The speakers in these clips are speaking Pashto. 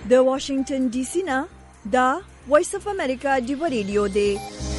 د واشنگټن ډي سي نه دا وایس اف امریکا دی ریډیو دی.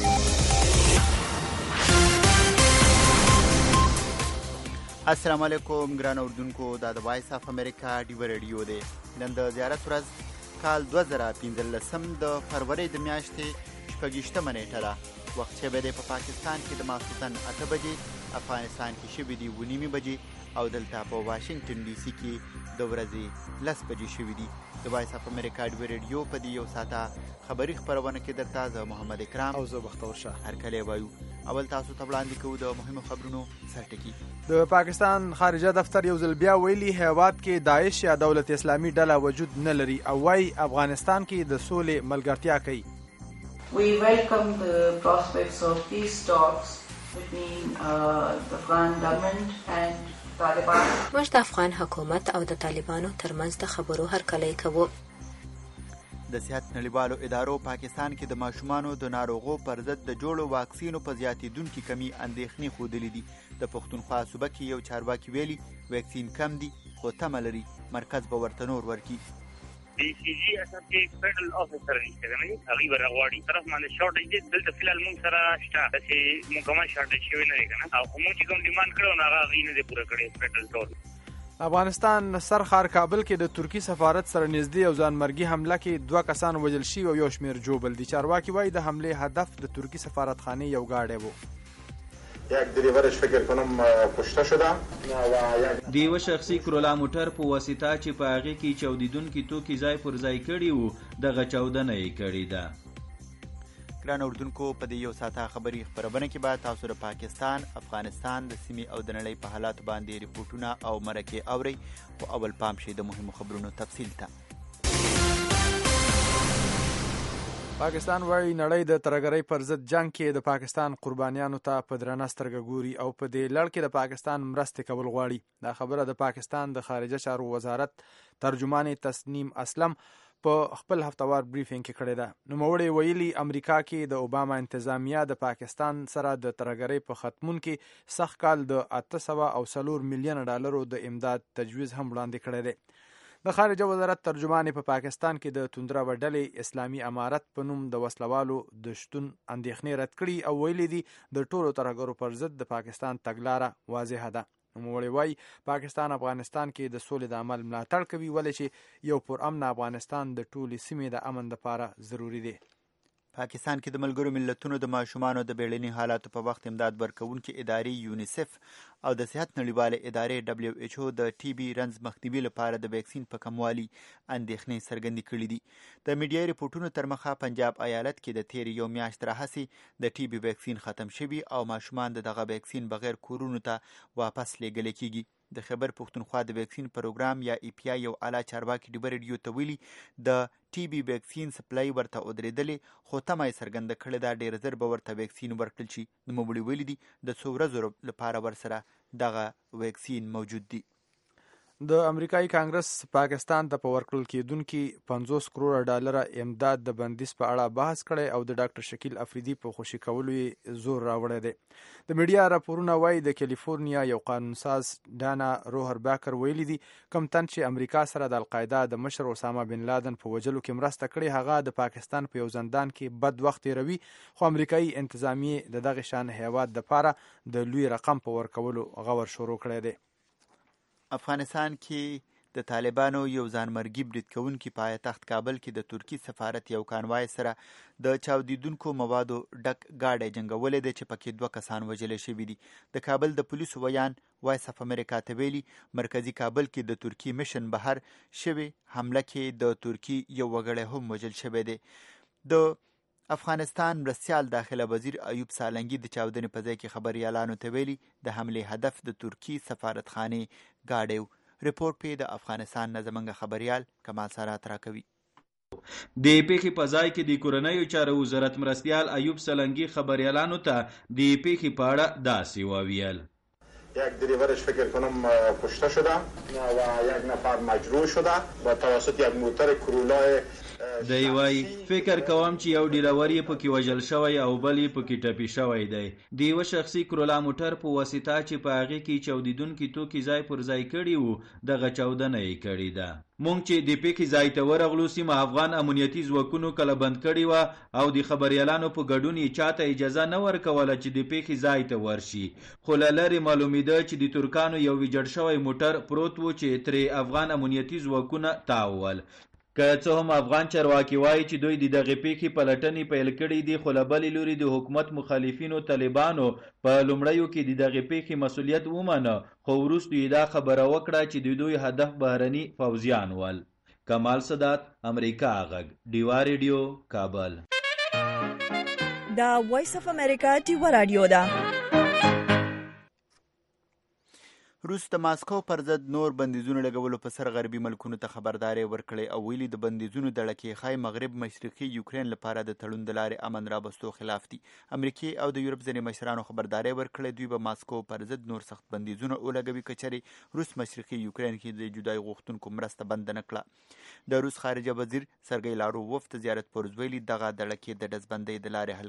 السلام علیکم ګران اوردونکو، دا د وایس اف امریکا دی ریډیو دی. نن د زیارت ورځ کال 2015 د فروری د میاشتې 28 نیټه ده. وخت چې به په پاکستان کې د ماسخوتن 8 بجې، افغانستان کې شوي دي 9 بجې او دلته په واشنگټن ډي سي کې د ورځې 10 بجې شوي دي. د وایس اف امریکا دی ریډیو په دې یو ساعته خبري خبرونه کې درته زه محمد اکرام او زه بختور شاه هرکلی وایو. اول تاسو ته وړاندې کوو د مهمو خبرونو سرټکي. د پاکستان خارجه دفتر یو ځل بیا ویلي هیواد کې داعش یا دولت اسلامي ډله وجود نه لري او وايي افغانستان کې د سولې ملګرتیا کوي. We welcome the prospects of peace talks between the Afghan government and Taliban. موږ د افغان حکومت او د طالبانو ترمنځ د خبرو هرکلی کوو. د صحت نړیوالو ادارو پاکستان کې د ماشومانو د ناروغو پر ضد د جوړو واکسینو په زیاتېدونکي کمی اندېښنې ښودلې دي. د پښتونخوا صوبه کې یو چارواکي ویلي واکسین کم دي خو تمه لري مرکز به ورته نور ورکړي. دی سی جی اصل کې فیډرل افیسر نشته نه هغه ورغواړي طرف باندې شارټیج دي. دلته فلال موږ سره شته چې مکمل شارټیج شوی نه دی کنه او موږ چې کوم ډیماند کړو نه هغه نه دی پوره کړی فیډرل ټول. افغانستان سرخار کابل کې د ترکی سفارت سره نږدې یو ځانمرګي حمله کې 2 کسان وژل شوي او یو شمېر جوبل دي. چارواکي وایي د حملې هدف د ترکی سفارتخانه یو گاډی و. یک دریورش فکر کنم کشته شده د یوه شخصي کرولا موټر په واسطه چې په هغې کې چاودیدونکي توکي ځای پر ځای کړي وو دغه چاودنه یې کړې ده. ګران اردوونکو، په دې یو ساعته خبري خبرونه کې به تاسو د پاکستان، افغانستان د سیمې او د نړۍ په حالاتو باندې ریپورټونه او مرکې اورئ. خو اول پام شي د مهمو خبرونو تفصیل ته. پاکستان وايي نړۍ د ترهګرۍ پر ضد جنگ کې د پاکستان قربانیانو ته په درنه سترګه ګوري او په دې لړ کې د پاکستان مرستې کول غواړي. دا خبره د پاکستان د خارجه چارو وزارت ترجمان تسنیم اسلم په خپل هفتوار بریفینګ کې کړې ده. نوموړی ویلي امریکا کې د اوباما انتظامیه د پاکستان سره د ترهګرۍ په ختمون کې سخت کال د 804 میلیون ډالرو د امداد تجویز هم وړاندې کړی دی. د خارجه وزارت ترجمان په پاکستان کې د توندره ډلې اسلامي امارت په نوم د وسلوالو د شتون اندېښنې رد کړي او ویلي دي د ټولو ترهګرو پر ضد د پاکستان تګلاره واضحه ده. نوموړی وایي پاکستان افغانستان کې د سولې د عمل ملاتړ کوي ولې چې یو پرامن افغانستان د ټولې سیمې د امن لپاره ضروری دی. پاکستان کې د ملګرو ملتونو د ماشومانو د بیړني حالاتو په وخت امداد ورکوونکې ادارې یونیسف او د صحت نړیوالې ادارې WHO د ټي بي رنځ مخنیوي لپاره د ویکسین په کموالي اندېښنې څرګندې کړې دي. د میډیا ریپورټونو تر مخه پنجاب ایالت کې د تېرې یو میاشت راهیسې د ټي بي ویکسین ختم شوي او ماشومان د دغه ویکسین بغیر کورونو ته واپس لیږلی کیږي. د خیبر پښتونخوا د ویکسین پروګرام یا ای پی آی یو اعلی چارواکي ډیبر ریډیو ته ویلي د ټي بي ویکسین سپلای ورته ودرېدلې خو تمه یې څرګنده کړې ده ډېر زر به ورته ویکسین ورکړل شي. نوموړي ویلي دي د څو ورځو لپاره ورسره دغه ویکسین موجود دي. د امریکایي کانګرس پاکستان ته په ورکړل کېدونکي 50 کروڑه ډالر امداد د بندیز په اړه بحث کړی او د ډاکټر شکیل افریدي په خوشي کولو یې زور راوړی دی. د میډیا راپورونه وایي د کیلیفورنیا یو قانونساز ډانا روهر باکر ویلي دي کم تن چې امریکا سره د القاعده د مشر اسامه بن لادن په وجلو کې مرسته کړې هغه د پاکستان په یو زندان کې بد وخت تیروي خو امریکایي انتظامیه د دغه شان هیواد دپاره د لوی رقم په ورکولو غور شروع کړی دی. افغانستان کې د طالبانو یو ځانمرګي برید کوونکي په پایتخت کابل کې د ترکی سفارت یو کانوای سره د چاودیدونکو موادو ډک گاډی جنګولی دی چې پکې 2 کسان وژلی شوي دي. د کابل د پولیسو ویان وایس اف امریکا ته ویلي مرکزي کابل کې د ترکی مشن بهر شوي حمله کې د ترکی یو وګړی هم وژل شوی دی. د افغانستان مرستیال داخله وزیر ایوب سالنګي د چاودنې په ځای کې خبریالانو ته ویلي د حملې هدف د ترکی سفارتخانې گاډی و. ریپورټ پې د افغانستان نه زموږ خبریال کمال سارات راکوي. د پیښې په ځای کې د کورنیو چارو وزارت مرستیال ایوب سالنګي خبریالانو ته د پیښې په اړه داسې وویل. یک دریورش فکر کنم کشته شده و یک نفر مجروح شده و توسط یک موتر کرولای دی وای فکر کوم چې یو ډیلور یې پکې وژل شوی او بل یې پکې ټپي شوی دی. د یوه شخصي کرولا موټر په واسطه چې په هغې کې چاودیدونکي توکي ځای پر ځای کړي وو دغه چاودنه یې کړې ده. مونږ چې د پیښې ځای ته ورغلو سیمه افغان امنیتي ځواکونو کله بند کړې وه او د خبریالانو په ګډون یې چاته اجازه نه ورکوله چې د پیښې ځای ته ورشي. خو له لرې معلومېده چې د ترکانو یو ویجاړ شوی موټر پروت و چې ترې افغان امنیتي ځواکونه تاوول. که څه هم افغان چارواکي وایي چې دوی د دغې پیښې پلټنې پیل کړي دي، خو له بلې لوري د حکومت مخالفینو طالبانو په لومړیو کې د دغې پیښې مسؤلیت ومنه، خو وروسته یې دا خبره وکړه چې د دوی هدف بهرني پوځیان ول. کمال سادات، امریکا غږ، ډیوا ریډیو، کابل. دا وایس اف امریکا ډیوا رادیو ده. روس د ماسکو پر ضد نور بندیزونو لګولو په سر غربي ملکونو ته خبرداری ورکړی او ویلي د بندیزونو دړکې ښایي مغرب مشرقي یوکرین لپاره د تړون د لارې امن رابستو خلاف دي. امریکې او د یورپ ځینې مشرانو خبرداری ورکړی دوی به ماسکو پر ضد نور سخت بندیزونه ولګوي که چېرې روس مشرقي یوکرین کې د جدایي غوښتونکو مرسته بنده نه کړه. د روس خارجه وزیر سرګی لارووف د زیارت پرز ویلي دغه دړکې د ډزبندۍ د لارې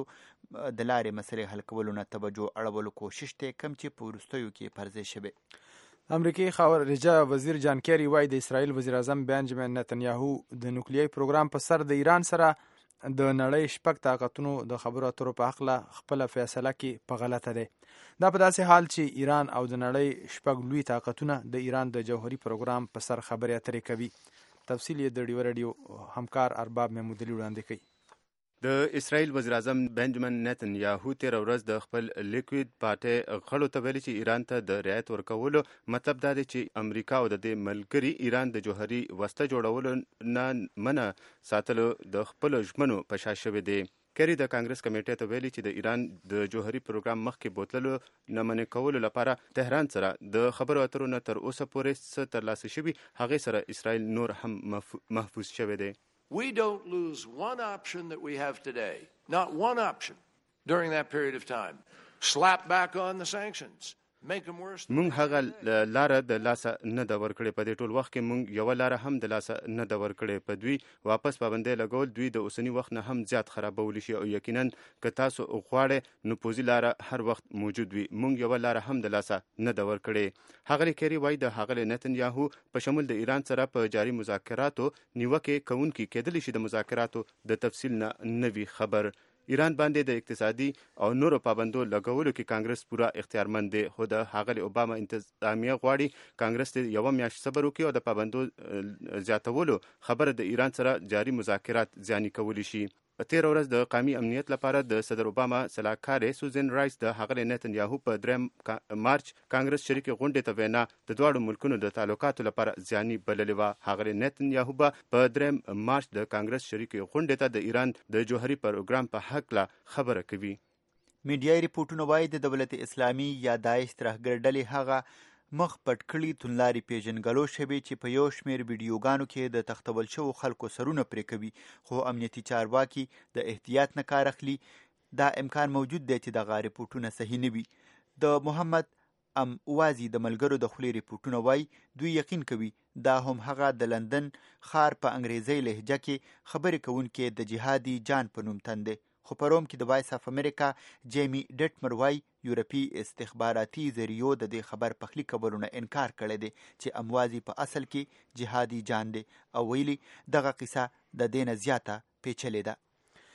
مسلې حل کولو نه توجه اړولو کوشش دی کوم چې په وروستیو کې پرځای شوی. امریکایي خارجه وزیر جان کیری وایي د اسرائیل وزیر اعظم بنجامین نتنیاهو د نوکلیايي پروګرام په سر د ایران سره د نړۍ شپږ طاقتونو د خبرو اترو په هکله خپله فیصله کې په غلطه دی. دا په داسې حال چې ایران او د نړۍ شپږ لوی طاقتونه د ایران د جوهري پروګرام په سر خبرې اترې کوي. تفصیل یې د ډیوا رادیو همکار ارباب محمودعلي وړاندې کوي. د اسرائیل وزیر اعظم بنجامین نتنیاهو تېره ورځ د خپل لیکوید پارټۍ غړو ته ویلي چې ایران ته د رعایت ورکولو مطلب دا دی چې امریکا او د دې ملګري ایران د جوهري وسله جوړولو نه منع ساتلو د خپلو ژمنو په شا شوی دی. کری د کانګرس کمیټې ته ویلي چې د ایران د جوهري پروګرام مخکې بوتللو نه منع کولو لپاره تهران سره د خبرو اترو نه تر اوسه پورې څه ترلاسه شوي هغې سره اسرائیل نور هم محفوظ شوی دی. We don't lose one option that we have today, not one option during that period of time. Slap back on the sanctions. مونږ هغه لاره د لاسه نه ده ورکړې. په دې ټول وخت کې مونږ یوه لاره هم د لاسه نه ده ورکړې. په دوی واپس پابندۍ لګول دوی د اوسني وخت نه هم زیات خرابولی شي او یقینا که تاسو غواړئ نفوذي لاره هر وخت موجود وي. مونږ یوه لاره هم د لاسه نه ده ورکړې. ښاغلي کیری وایي د ښاغلي نتنیاهو په شمول د ایران سره په جاري مذاکراتو نیوکې کوونکي کېدلی شي د مذاکراتو د تفصیل نه وي خبر. ایران باندې د اقتصادي او نورو پابندو لګولو کې کانګرس پوره اختیارمند دی، خو د ښاغلي اوباما انتظامیه غواړي کانګرس ته یوه میاشت صبر وکړي او د پابندو زیاتولو خبره د ایران سره جاري مذاکرات زیاني کولی شي. تېره ورځ د قومي امنیت لپاره د صدر اوباما سلاکارې سوزن رایس د ښاغلي نتنیاهو په 3 مارچ کانګرس شریکې غونډې ته وینا د دواړو ملکونو د تعلقاتو لپاره زیاني بللې وه. ښاغلي نتنیاهو به په 3 مارچ د کانګرس شریکې غونډې ته د ایران د جوهري پروګرام په هکله خبره کوي. میډیایي ریپورټونه وایي د دولت اسلامي یا داعش ترهګر ډلې هغه مخ پټ کړي توندلارې پیژنګلو شوې چې په یو شمېر ویډیوګانو کې د تختول شوو خلکو سرونه پرې کوي، خو امنیتي چارواکي د احتیاط نه کار اخلي. دا امکان موجود دی چې دغه ریپورټونه صحیح نه وي. د محمد اوازي د ملګرو د خولې ریپورټونه وایي دوی یقین کوي دا هم هغه د لندن ښار په انګریزي لهجه کې خبرې کوونکي د جهادي جان په نوم تن دی. خو په روم کې د وایس اف امریکا جیمی ډټمر وایي یورپي استخباراتي ذریعو د دې خبر پخلی کولو نه انکار کړی دی چې اموازي په اصل کې جهادي جان دی او ویلي دغه قصه د دې نه زیاته پیچلې ده.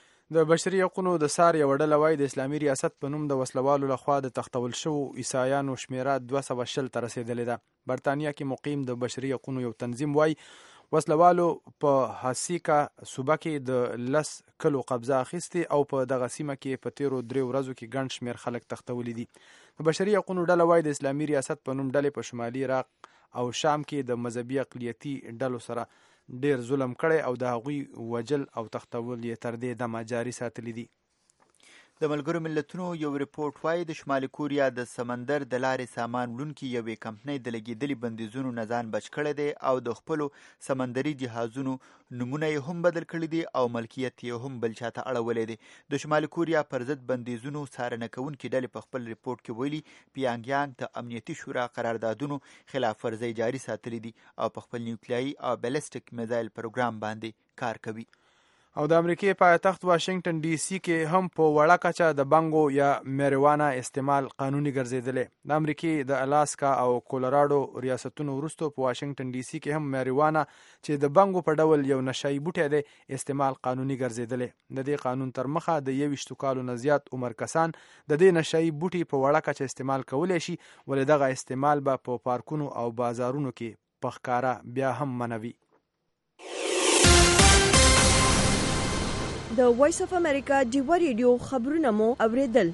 د بشري حقوقو د سار یوه ډله وایي د اسلامي ریاست په نوم د وسلوالو لخوا د تختول شوو عیسایانو شمیره 220 ته رسېدلې ده. برطانیه کې مقیم د بشري حقوقو یو تنظیم وایي وسلوالو په هاسیکا صوبه کې د 10 کلو قبضه اخیستې او په دغه سیمه کې په تیرو 3 ورځو کې ګڼ شمېر خلک تختولی دي. د بشري حقوقو ډله وایي د اسلامي ریاست په نوم ډلې په شمالي عراق او شام کې د مذهبي اقلیتي ډلو سره ډیر ظلم کړی او د هغوی وجل او تختول یې تر دې دمه جاري ساتلی دي. د ملګرو ملتونو یو ریپورت وایي د شمالي کوریا د سمندر د لارې سامان وړونکي یوې کمپنۍ د لګېدلي بندیزونو نه ځان بچ کړی دی او د خپلو سمندري جهازونو نومونه یې هم بدل کړي دي او ملکیت یې هم بل چاته اړولی دی. د شمالي کوریا پر ضد بندیزونو څارنه کوونکې ډلې په خپل ریپورت کې ویلي پیانګیانګ د امنیتي شورا قراردادونو خلاف ورزۍ جاري ساتلي دي او په خپل نیوکلیایي او بیلسټیک میزایل پروګرام باندې کار کوي. او د امریکای پایتخت واشنگټن ډي سي کې هم په وړه کچه د بنګو یا میریوانا استعمال قانوني ګرځیدلی. د امریکای د الاسکا او کولراډو ریاستونو وروسته په واشنگټن ډي سي کې هم میریوانا چې د بنګو په ډول یو نشایي بوټی دی استعمال قانوني ګرځیدلی. د دې قانون تر مخه د 21 کالو نه زیات عمر کسان د دې نشایي بوټي په وړه کچه استعمال کولی شي، ولې دغه استعمال به په پارکونو او بازارونو کې په ښکاره بیا هم منوي. د وایس اف امریکا ډیوا ریډیو خبرونه مو اوریدل.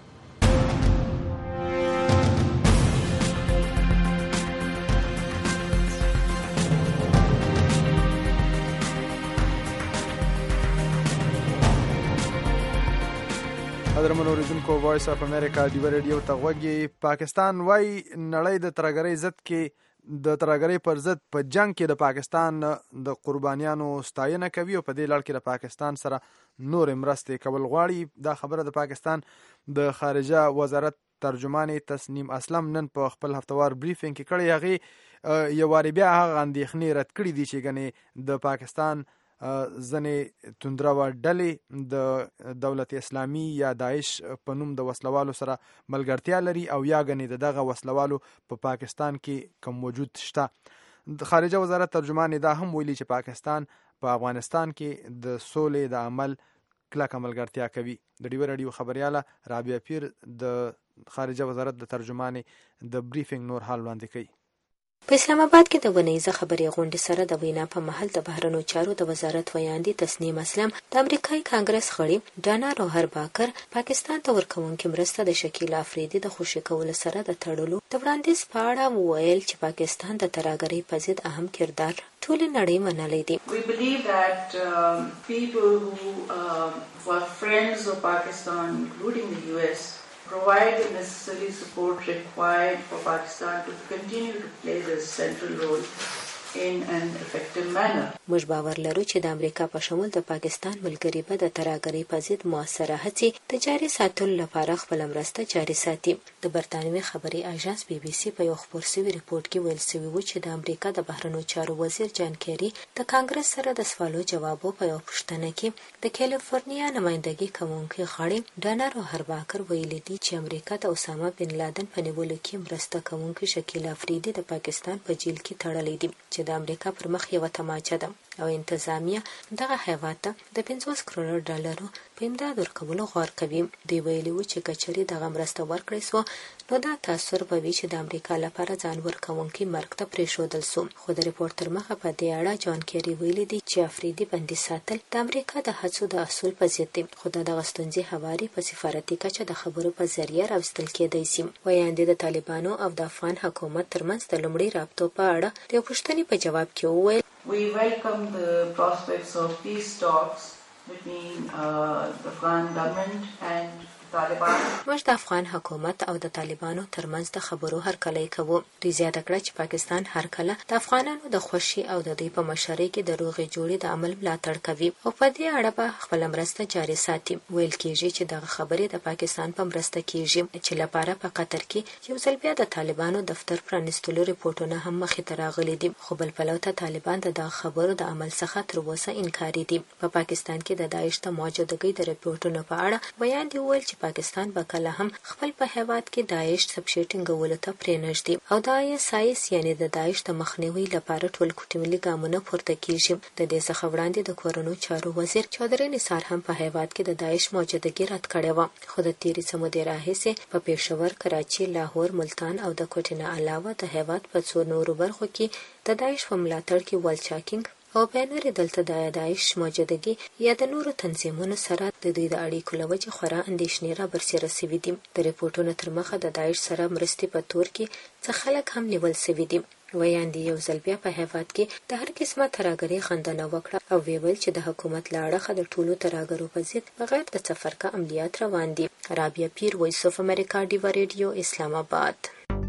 قدرمن اوریدونکو، وایس اف امریکا ډیوا ریډیو ته غوږی. پاکستان وای نړۍ د ترهګرۍ ضد کې د ترهګرۍ پر ضد په جنگ کې د پاکستان د قربانیانو ستاینه کوي او په دې لړ کې د پاکستان سره نور مرستې کول غواړي. دا خبره د پاکستان د خارجه وزارت ترجمان تسنیم اسلم نن په خپل هفتوار بریفینګ کې کړی. هغې یو وارې بیا هغه اندېښنې رد کړي دي چې ګنې د پاکستان ځنې توندرو ډلې د دولت اسلامي یا داعش په نوم د وسلوالو سره ملګرتیا لري او یا ګنې دغه وسلوالو په پاکستان کې کم موجود شته. د خارجه وزارت ترجمان دا هم ویلي چې پاکستان په افغانستان کې د سولې د عمل کلکه ملګرتیا کوي. د ډیوا راډیو خبرياله رابعه پیر د خارجه وزارت د ترجمان د بریفینګ نور حال وړاندې کوي. په اسلام آباد کې د ونیزه خبري غونډې سره د وینا په محل د بهرنیو چارو د وزارت ویاندې تسنیم اسلم د امریکای کانګرس غړي ډانا روهر باکر پاکستان ته ورکوونکې مرسته د شکیل افریدي د خوشي کولو سره د تړلو د وړاندیز په اړه وویل چې پاکستان د ترهګرۍ په ضد اهم کردار ټول نړۍ منلی دی. We believe that people who are friends of Pakistan, including the US, provide the necessary support required for Pakistan to continue to play this central role in an effective manner. موږ باور لرو چې د امریکا په شمول د پاکستان ملګري به د ترهګرۍ په ضد مؤثره هڅې د جاري ساتلو لپاره خپل مرسته جاري ساتي. د برتانوي خبري اژانس بي بي سي په یو خبر شوی ریپورت کې ویل شوی و چې د امریکا د بهرنیو چارو وزیر جان کیری د کانګرس سره د سوالو جوابو په یو پوښتنه کې د کیلیفورنیا نمائندګي کوونکي غړي ډانا روهر باکر ویلي دي چې امریکا د اسامه بن لادن په نیولو کې مرسته کوونکي شکیل افریدي د پاکستان په جیل کې تړلې دي چې د امریکا پر مخ یو تماچه ده او انتظامیه دغه هیواد ته د 50 کروڑ ډالرو په امداد ورکولو غوښتنه کوي. دی ویلي و چې کچري دغه مرسته ورکړې سو نو دا تاثیر به وي چې د امریکا لپاره ځان ورکوونکي مرګ ته پریښودل سو. خو د ریپورت تر مخه په دې اړه جان کیری ویلي دی چې افریدي بندي ساتل د امریکا د هڅو د اصول په ضد دی، خو د غستونځي حواري په سفارتي کچه د خبرو په ذریعہ راوستل کېدای شي. ویاندې د طالبانو او د افغان حکومت ترمنځ د لومړي رابطو په اړه د پوښتنې په جواب کې وویل We welcome the prospects of peace talks between the Afghan government and Taliban. موږ د افغان حکومت او د طالبانو ترمنځ د خبرو هرکلی کوو. دوی زیاته کړه چې پاکستان هر کله د افغانانو د خوښۍ او د دوی په مشرۍ کې د روغې جوړې د عمل ملاتړ کوي او په دې اړه به خپل مرسته جاري ساتي. ویل کېږي چې دغه خبرې د پاکستان په مرسته کېږي چې لپاره په قطر کې یو ځل بیا د طالبانو دفتر پرانیستلو ریپورتونه هم مخې ته راغلي دي، خو بل پلو ته طالبان د دغه خبرو د عمل څخه تر اوسه انکاري دي. په پاکستان کې د داعش د موجودګۍ د ریپورتونو په اړه ویاندې وویل چې پاکستان به کله هم خپل په هیواد کې داعش سبشي ټینګولو ته پرېنږدي او د ISIS یعنی د داعش د مخنیوي لپاره ټول کوټملي ګامونه پورته کیږي. د دې څخه وړاندې د کورونو چارو وزیر چودري نثار هم په هیواد کې د داعش موجودګي رد کړې و، خو د تیرې څه مودې راهیسې په پېښور، کراچي، لاهور، ملتان او د کوټې نه علاوه د هیواد په څو نورو برخو کې د داعش په ملاتړ کې ولچاکینګ او بینر دلته د داعش موجودګي یا د نورو تنظیمونو سره د دوی د اړیکو لوجه خورا اندېښنې را برسېره سوي دي. د ریپورتونو تر مخه د داعش سره مرستې په تور کې څه خلک هم نیول سوي دي. ویاندې یو ځل بیا په هیواد کې د هر قسمه ترهګرۍ خندنه وکړه او ویل چې د حکومت له اړخه د ټولو ترهګرو په ضد بغیر د تفرقه عملیات روان دي. رابعه پیر، وایس اف امریکا، ډیوا ریډیو، اسلام آباد.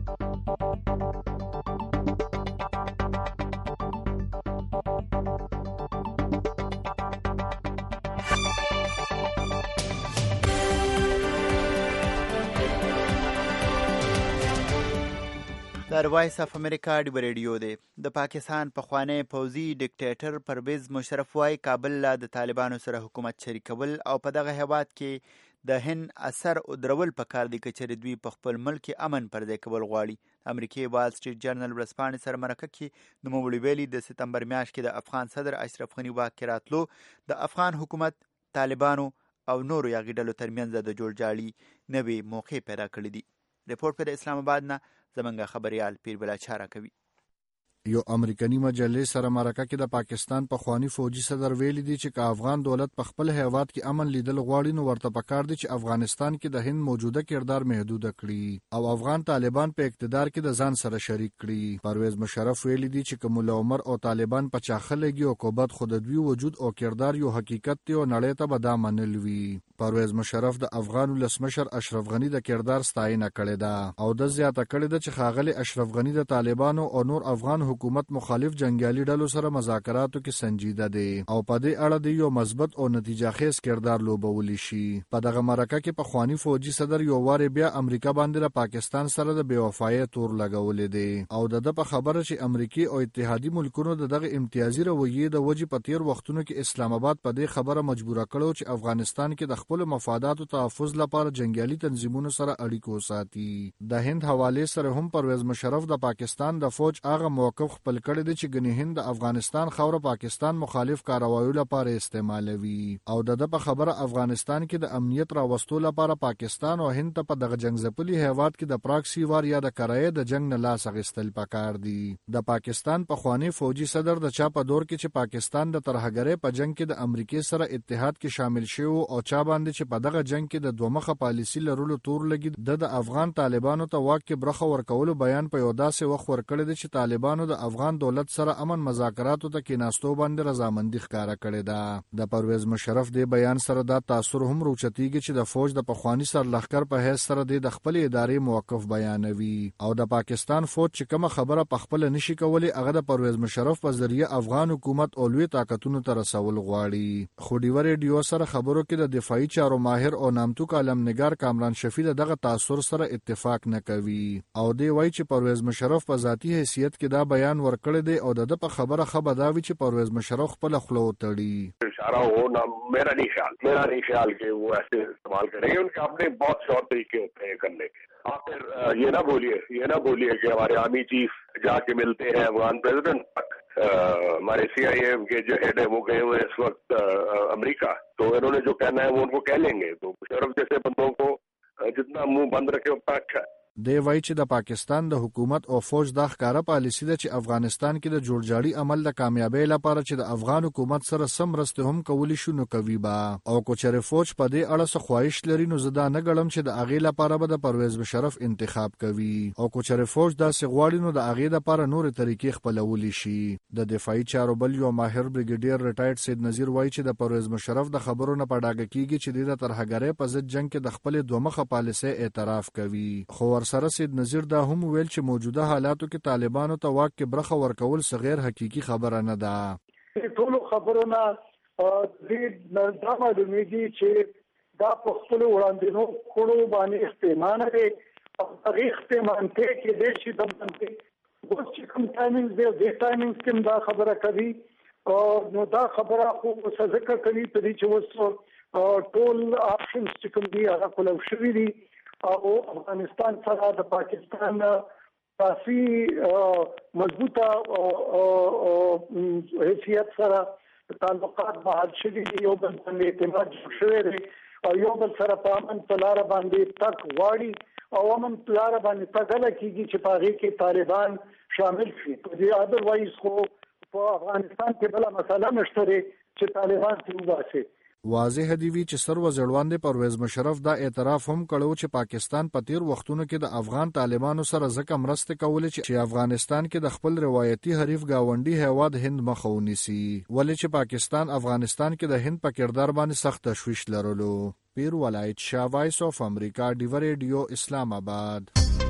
د وایس اف امریکا ډیوا ریډیو دی. د پاکستان پخوانی پوځي ډیکټیټر پرویز مشرف وايي کابل لا د طالبانو سره حکومت شریکول او په دغه هیواد کې د هند اثر درول پکار دي که چېرې دوی په خپل ملک کې امن پر ځای کول غواړي. امریکای وال سټریټ جرنل ورځپاڼې سره مرکه کې نوموړي ویلي د سپتمبر میاشت کې د افغان صدر اشرف غني واک کې راتلو د افغان حکومت، طالبانو او نورو یاغي ډلو ترمنځ د جوړجاړي نوې موقع پیدا کړې دي. ریپورت په اسلام آباد نه زمونږ خبريال پیر بلا چاره کوي. یو امریکایي مجلې سره مرکه کې د پاکستان پخوانی فوجي صدر ویلي دی چې که افغان دولت په خپل هیواد کې امن لیدل غواړي نو ورته پکار دی چې افغانستان کې د هند موجوده کردار محدود کړي او افغان طالبان په اقتدار کې د ځان سره شریک کړي. پرویز مشرف ویلي دی چې که مولا عمر او طالبان په چاخلګي او کوبد خود دوی وجود او کردار یو حقیقت دی او نړۍ ته به دا منل وي. پرویز مشرف د افغان ولسمشر اشرف غنی د کردار ستاینه کړې ده او د زیاته کړې ده چې ښاغلي اشرف غنی د طالبانو او نور افغان حکومت مخالف جنگیالي ډلو سره مذاکراتو کې سنجیده دي او په دې اړه د یو مثبت او نتیجه خیز کردار لوبولی شي. په دغه مرکه کې پخوانی فوجي صدر یو واره بیا امریکا باندې د پاکستان سره د بیوفایي تور لګولې دي او د په خبره چې امریکای او اتحادي ملکونو دغه امتیازي رویې د وجې په تیر وختونو کې اسلام آباد په دې خبره مجبوره کړو چې افغانستان کې د خپل مفاداتو تحفظ لپاره جنگیالي تنظیمونو سره اړیکو ساتي. د هند حواله سره هم پرویز مشرف د پاکستان د فوج هغه موقف خپل کړی دی چې ګنې هند د افغانستان خوره پاکستان مخالف کاروایو لپاره استعمالوي او د په خبره افغانستان کې د امنیت راوستو لپاره پاکستان او هند ته په دغه جنگ ځپلي هیواد کې د پراکسی وار یا د کرایې د جنگ نه لاس اخیستل پکار دي. د پاکستان پخوانی فوجي صدر د چا په دور کې چې پاکستان د ترهګرۍ په جنگ کې د امریکای سره اتحاد کې شامل شو او چا باندې چې په دغه جنگ کې د دومخه پالیسی لرلو تور لګي د افغان طالبانو ته واک کې برخه ورکولو بیان په یو داسې وخت ورکړی دی چې طالبانو د افغان دولت سره امن مذاکراتو ته کېناستو باندې رضامندي ښکاره کړې ده. د پرویز مشرف دی بیان سره دا تاثر هم روچتیږي چې د فوج د پخوانی سرلښکر په حیث سره د خپل ادارې موقف بیانوي او د پاکستان فوج چې کومه خبره په خپل نشي کولی هغه د پرویز مشرف په ذریعہ افغان حکومت او لوی طاقتونو ته رسول غواړي. خو ډیوا ریډیو سره خبرو کې د دفاعي چارو ماهر او نامتو کالمنګار کامران شفیع دغه تاثر سره اتفاق نه کوي او دی وایي چې پرویز مشرف په ذاتی حیثیت کې دا بیان ورکړی دی او د په خبره خبرداوي چې پرویز مشرف خپل خلو تړي. اشاره ہو نہ میرا نہیں خیال کہ وہ ایسے استعمال کریں گے. ان کے اپنے بہت شور طریقے ہوتے ہیں کرنے. آپ پھر یہ نہ بولیے کہ ہمارے آرمی چیف جا کے ملتے ہیں افغان پریزیڈنٹ تک. ہمارے CIA کے جو ہیڈ ہے وہ گئے ہوئے اس وقت امریکہ, تو انہوں نے جو کہنا ہے وہ ان کو کہہ لیں گے. تو مشرف جیسے بندوں کو جتنا منہ بند رکھے اتنا اچھا ہے. دی وایي چې د پاکستان د حکومت او فوج د ښکارا پالیسی ده چې افغانستان کې د جوړجاړي عمل د کامیابی لپاره چې د افغان حکومت سره سم رسته هم کولی شو نو کوي با او کوچره فوج په دې اړه څه خواهش لري نو زدا نه ګړم چې د اغه لپاره به د پرویز مشرف انتخاب کوي او کوچره فوج دا څه غواړي نو د اغه لپاره نور طریقې خپلول شي. د دفاعي چارو بل یو ماهر بریګیډیر ریټایرډ سید نذیر وایي چې د پرویز مشرف د خبرو نه پډاګه کیږي چې د ترهګرۍ په ضد جنگ کې د خپل دومخه پالیسي اعتراف کوي. خو ورسره سید نذیر دا هم ویل چې موجوده حالاتو کې طالبانو ته واک کې برخه ورکول صغیر حقيقي خبره نه ده. ټول خبرونه د دا معلومیږي چې دا په خپل وړاندینو کړو باندې استعمال لري او هغه استعمال ته کې د شي د باندې اوس چې کوم ټایمینګ د ټایمینګ کې دا خبره کوي او نو دا خبره خو څه ذکر کوي په دې چې وسو ټول آپشنز چې کوم دي هغه کولو شوی دي او افغانستان سره د پاکستان کافي مضبوطه حیثیت سره تعلقات بحال شوي دي. یو بل باندې اعتماد جوړ شوی دی او یو بل سره په امن په لاره باندې تک غواړي او امن په لاره باندې تګله کېږي چې په هغې کې طالبان شامل شي. په دې ادروایز خو په افغانستان کې بل مسله نشته چې طالبان ته وباسي. واضح دی وی چې سر وزیرواندې پرویز مشرف دا اعتراف هم کړو چې پاکستان په تیر وختونو کې د افغان طالبانو سره ځکه مرسته کولې چې افغانستان کې د خپل روایتي حریف گاونډي هیواد هند مخه ونیسي، ولې چې پاکستان افغانستان کې د هند په کردار باندې سخت تشویش لرلو. پیر ولایت شاه، وایس اف امریکا، ډیو ریډیو، اسلام آباد.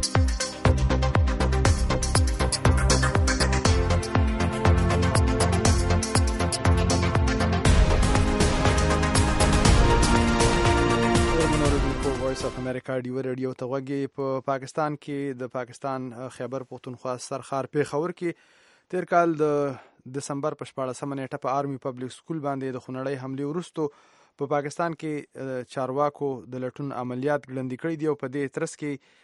وایس اف امریکا ډیو ریډیو ته غوږی. په پاکستان کې د پاکستان خیبر پختونخوا سرخار پیښور کې تیر کال د دسمبر په 14 نیټه په آرمي پبلک سکول باندې د خونړۍ حمله وروسته په پاکستان کې چارواکو د لټون عملیات ګړندې کړي دي او په دې ترڅ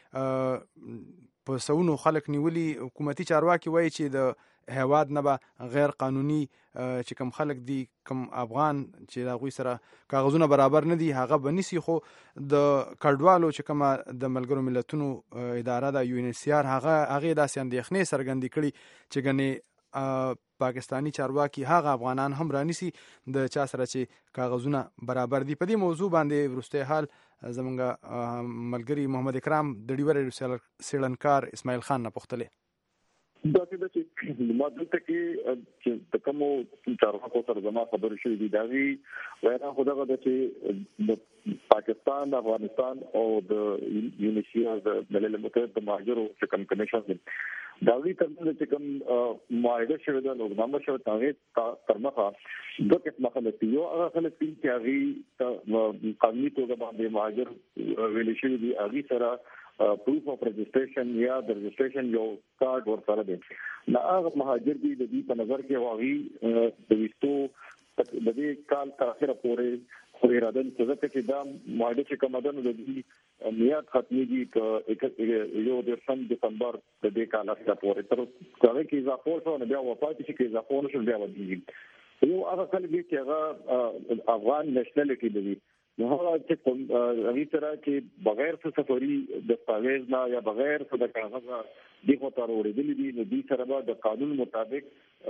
کې په سونو خلک نیولي. حکومتي چارواکي وایي چې د هیواد نه به غیر قانوني چې کم خلک دي، کم افغان چې د هغوی سره کاغذونه برابر نه دي، هغه به نیسي. خو د کډوالو چې کومه د ملګرو ملتونو اداره ده UNHCR هغې داسې اندېښنې څرګندې کړي چې ګنې پاکستانی چارواکي هغه افغانان هم رانیسي د چا سره چې کاغذونه برابر دي. په دې موضوع باندې وروستی حال زمونږ ملګري محمد اکرام د ډیو ریډیو څېړنکار اسماعیل خان نه پوښتلې. دا چې ما دلته کې چې د کومو چارواکو سره زما خبرې شوې دي دا وی وینا خو دغه چې د پاکستان، افغانستان او د UNHCR د ملل متحد د مهاجرو چې کوم کمیشن دی دا وی ترڅو چې کوم معاهده شوې ده نو نامه شوې تاغه ترمخه د قسمه خلک یو هغه خلک چې هغه قانوني توګه باندې مهاجر ویل شوی دي هغه سره proof of registration یا د registration یو کارت ورسره دی. نه هغه مهاجر دي د دې په نظر کې واغي د وستو د دې کال تر اخره پورې خو اراده لري چې دا معاهده چې کومه ده نو د دې میاد ختمېږي په یو دسمبر د دې کال اخره پورې تر هغه کې اضافه شو نه بیا وفات شي کې اضافه نشو بیا ودیږي. یو هغه خلک چې هغه افغان نېشنلټي لري نو هغه چې هغه سره چې بغیر څه سفري دستاویز نه یا بغیر څه د کاغذ دغه تر وړاندې دي نو دې سره به د قانون مطابق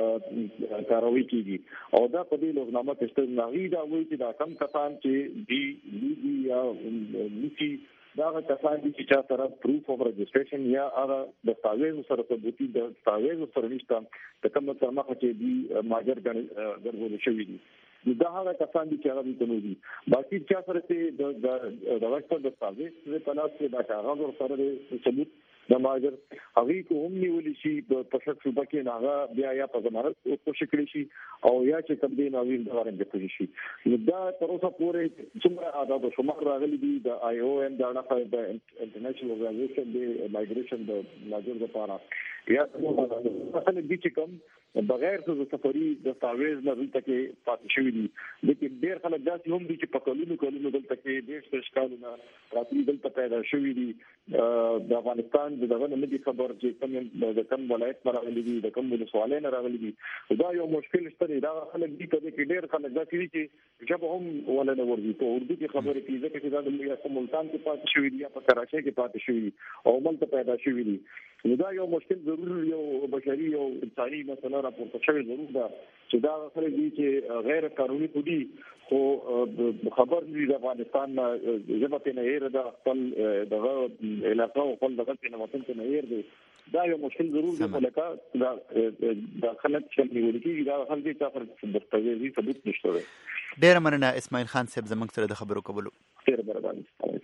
کاروي کیږي. او دا په دې لوګنامه کې ستاسو ناغي دا وایي چې دا کم کسان چې دی یا نسی دا کسان دي چې سره پروف اف رجسټریشن یا هغه دستاویز سره ثبوتي دستاویز سره نشته د کوم ترمخه چې دی ماجر ګرځول شوی دي. دا هغه کسان دي چې هغه دي نو دي باقي چې سره چې د وخت د دستاویز په لاس کې دا کاغذ سره ثبوت د ماجر هغه کوم نیول شي په شک صوبه کې ناغه بیا یا په ضمانت او شکل شي او یا چې کوم دي ناوین د وارن د شي. دا تر اوسه پورې څومره عدد شمار راغلي دي د IOM د انټرنیشنل اورګنایزیشن د مایګریشن د ماجر لپاره یا مثلا دي چې کوم بغیر د سفري دستاویز نه دلته کې پاتې شوی دي. لیکن ډېر خلک داسې هم دي چې په کلونو دلته کې ډېر څه راتلي دلته پیدا شوی دي. د افغانستان دغه نه دي خبر چې کوم ولایت راغلي دي د کوم ولسوالۍ نه راغلي دي. دا یو مشکل شته. دا خلک دي چې ډېر خلک داسې دي چې جب هم ولنه ورځي په اردو کې خبرې کوي ځکه چې دا د ملتان کې پاتې شوی دي یا په کراچۍ کې پاتې شوی دي او ملته پیدا شوی دي. دا یو مشکل ضروري یو بشري او انساني مسله راپورته شوی ضرور ده چې دا خلک دي چې غیر قانوني دي خو خبر دي د افغانستان ژبه نه یې د خپل دغه علاقه او خپل دغه نه وطن ته نه یې دي. دا یو مشکل ضرور دی لکه دا خلک چې نیول کېږي دا خلک چې تاسو دستاویزي ثبوت نشته. ډېر مننه اسماعیل خان صاحب زموږ سره د خبرو کولو. ډېر مهرباني.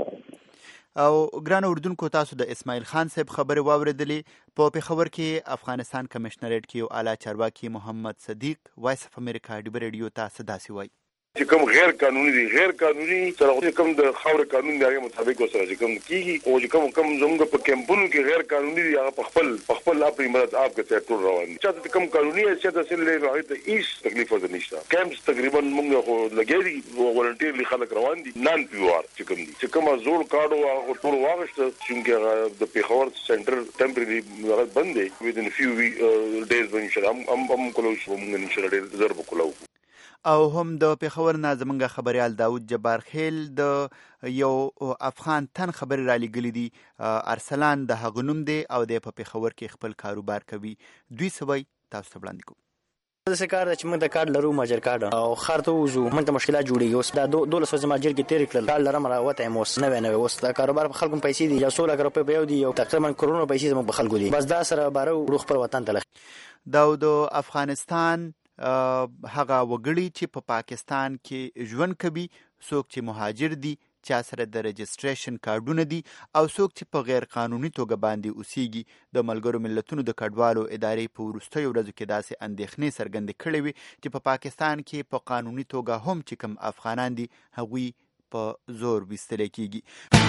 او ګران اردوونکو تاسو د اسماعیل خان صاحب خبرې واورېدلې. په پیښور کې افغانستان کمشنریټ کې یو اعلی چارواکي محمد صدیق وایس اف امریکا ډیو ریډیو ته صداسي وایي چې کوم غیر قانوني دي غیر قانوني سره کوم د خاور قانون دی مطابق سره چې کوم کیږي او چې کوم زموږ په کمپونو کې غیر قانوني دي هغه په خپل اپری مراد اپ کې ټول روان دي. چې کوم قانوني حیثیت اصل له هغه ته هیڅ تکلیف نشته. کیمپس تقریبا موږ خو لګیږي ولنټیرلی خلک روان دي نان پیوار چې کوم زول کارډو او ټول واغشته چې د پیښور سنټر ټمپرری بند دی within a few days when you should کولو شو موږ ان شاء الله ضرب کولو. او هم د پیښور نه زمونږ خبريال داود جبار خیل د یو افغان تن خبر را لګلی دي. ارسلان د هغه نوم دی او د په پیښور کې خپل کاروبار کوي. دوی سوي تاسو ته وړاندې کوم. داسې کار ده چې موږ د کارډ لرو ماجر کارډ او ښار ته وځو موږ ته مشکلات جوړېږي. اوس دا 12 ورځې ماجر کې تېرې کړل کارډ لرم راوتی یم اوس نوی اوس دا کاروبار په خلکو پیسې دي 100 لک روپۍ په یو دي او تقریبا کروڑونه پیسې زموږ په خلکو دي. بس دا سره باره وړو خپل وطن ته. دا د افغانستان هغه وګړي چې په پاکستان کې ژوند کوي، څوک چې مهاجر دي، چا سره د رجسټریشن کارډونه دي او څوک چې په غیر قانوني توګه باندې اوسېږي. د ملګرو ملتونو د کډوالو ادارې په وروستیو ورځو کې داسې اندېښنې څرګندې کړې وې چې په پاکستان کې په قانوني توګه هم چې کوم افغانان دي هغوی په زور ویستلی کېږي.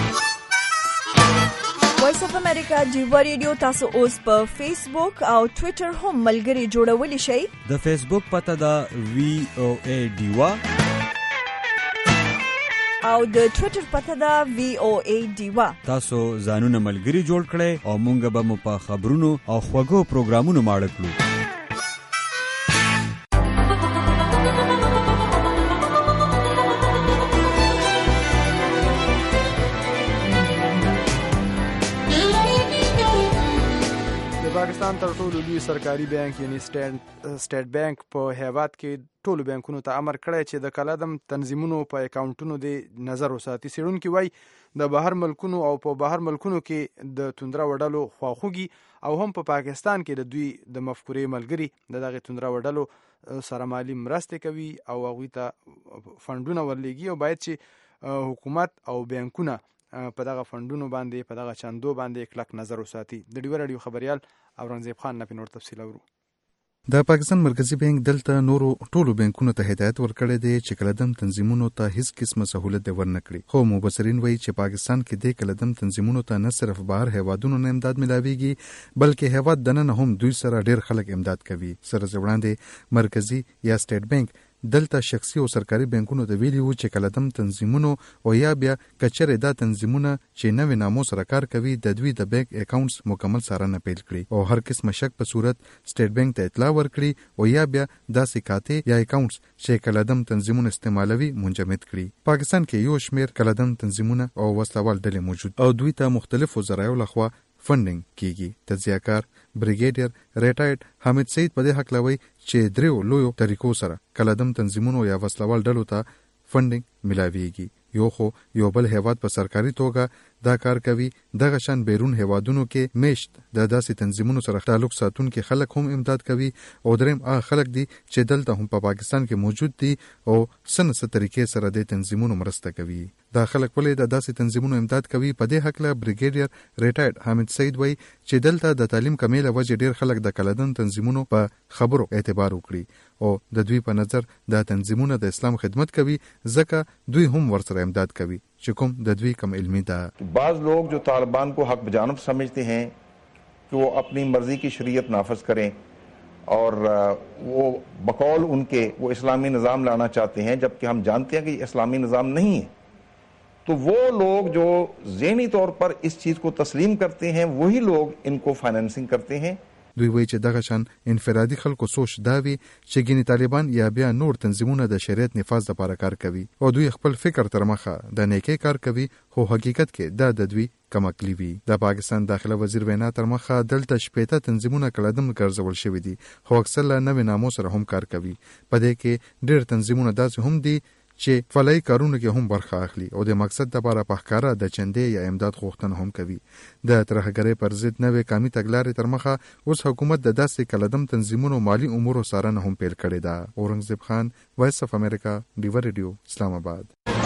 وایس اف امریکا ډیوا ریډیو تاسو اوس په فیسبوک او ټویټر هم ملګري جوړولی شئ. د فیسبوک پته ده VOA ډیوا او د ټویټر پته ده VOA ډیوا. تاسو ځانونه ملګري جوړ کړئ او مونږ به مو په خبرونو او خوږو پروګرامونو ماړه کړو. پاکستان تر ټولو لوی سرکاري بانک یعنی سټیټ بانک په هیواد کې ټولو بانکونو ته امر کړی چې د کلادم تنظیمونو په اکاونټونو د نظر وساتي. څېړونکي وایي د بهر ملکونو او په بهر ملکونو کې د توندره وډلو خواخوږي او هم په پاکستان کې د دوی د مفکورې ملګري د دغه توندره وډلو سره مالي مرستې کوي او هغوی ته فنډونه ورلیږي او باید چې حکومت او بانکونه په دغه فنډونو باندې په دغه چندو باندې کلک نظر وساتي. د ډیوا راډیو خبریال اورنګزیب خان نه نور تفصیل اورو. د پاکستان مرکزی بانک دلته نورو ټولو بانکونو ته هدایت ورکړی دی چې کلدم تنظیمونو ته هیڅ قسمه سہولت ورنکړي. خو مبصرین وایي چې پاکستان کې د کلدم تنظیمونو ته نه صرف بهر هیوادونو نه امداد ملاويږي بلکې هیواد دننه هم دوی سره ډیر خلک امداد کوي. سره وړاندې مرکزی یا سټیټ بانک دلته شخصي او سرکاري بانکونو ته ویلي وو چې کلدم تنظیمونو او یا بیا کچره دا تنظیمونه چې نوې نامو سره کار کوي د دوی د بانک اکاونټس مکمل څارنه پیل کړي او هر قسم شک په صورت سټیټ بانک ته اطلاع ورکړي او یا بیا داسې کاته یا اکاونټس چې کلدم تنظیمونه استعمالوي منجمد کړي. پاکستان کې یو شمیر کلدم تنظیمونه او وسلوال ډلې موجود او دوی ته مختلفو ذرایعو لخوا فنډینګ کیږي. تجزیه‌کار بریګیډیر ریټایرډ حامد سید په دې حق لوي چې دریو لویو طریقو سره کلدم تنظیمونو یا وسلوال ډلو ته فنډینګ ملاويږي. یو بل هیواد په سرکاري توګه دا کار کوي. دغه شان بیرون هیوادونو کې میشت د داسې تنظیمونو سره تعلق ساتونکي خلک هم امداد کوي او دریم هغه خلک دي چې دلته هم په پاکستان کې موجود دي او سنسه طریقې سره د تنظیمونو مرسته کوي. دا خلک ولې د داسې تنظیمونو امداد کوي؟ په دې حق له بریګیډیر ریټایرډ حامد سید وایي چې دلته د تعلیم کمیله وجه ډیر خلک د کلدم تنظیمونو په خبرو اعتبار وکړي او د دوی په نظر دا تنظیمونه د اسلام خدمت کوي ځکه دوی هم ورسره امداد کوي چې کوم د دوی کم علمی ده. بعض लोग जो तालिबान को हक बजानब समझते हैं कि वो अपनी मर्जी की शरीयत नाफज करें और वो बकौल उनके वो इस्लामी निज़ाम लाना चाहते हैं जबकि हम जानते हैं कि इस्लामी निज़ाम नहीं है. तो वो लोग जो ज़हनी तौर पर इस चीज़ को तस्लीम करते हैं वही लोग इनको फाइनेंसिंग करते हैं. دوی وایي چې دغه شان انفرادي خلکو سوچ دا وي چې ګینې طالبان یا بیا نور تنظیمونه د شریعت نفاذ لپاره کار کوي او دوی خپل فکر تر مخه د نیکۍ کار کوي خو حقیقت کې دا د دوی کم عقلي وي. د پاکستان داخله وزیر وینا تر مخه دلته شپېته تنظیمونه کلدم ګرځول شوي دي خو اکثر له نوې نامو سره هم کار کوي. په دې کې ډېر تنظیمونه داسې هم دي چې فلای کارونه کې هم برخه اخلي او د مقصد لپاره په ښکارا د چندې یا امداد غوښتنه هم کوي. د ترهګرۍ پر ضد نوې قامي تګلارې تر مخه اوس حکومت د داسې کلدم تنظیمونو مالی امورو څارنه هم پیل کړې ده. اورنګزیب خان، وایس اف امریکا، ډیوا ریډیو، اسلام آباد.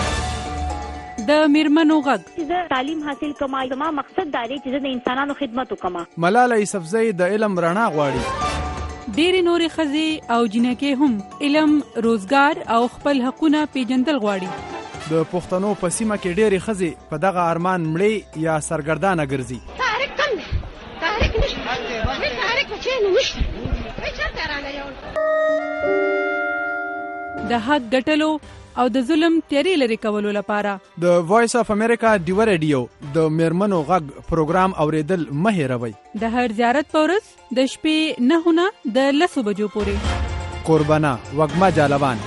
د میرمنو غږ زه تعلیم حاصل کوم. زما مقصد دا دی چې د انسانانو خدمت وکم. ملاله یوسفزۍ د علم رڼا غواړي. ډېری نورې ښځې او جنکې هم علم، روزګار او خپل حقونه پیژندل غواړي. د پښتنو په سیمه کې ډېرې ښځې په دغه ارمان مړې یا سرګردانه ګرځي. تحریک کم دی، تحریک نشته، تحریک چین نشته، چېرته رانه د حق ګټلو او د ظلم تیری لري کولو لپاره د وایس اف امریکا ډیوا ریډیو د میرمنو غږ پروګرام اوریدل مه هېروئ. د هر زیارت په ورځ د شپې 9 نه د 10 بجو پورې. قربانا وږمه جالبان.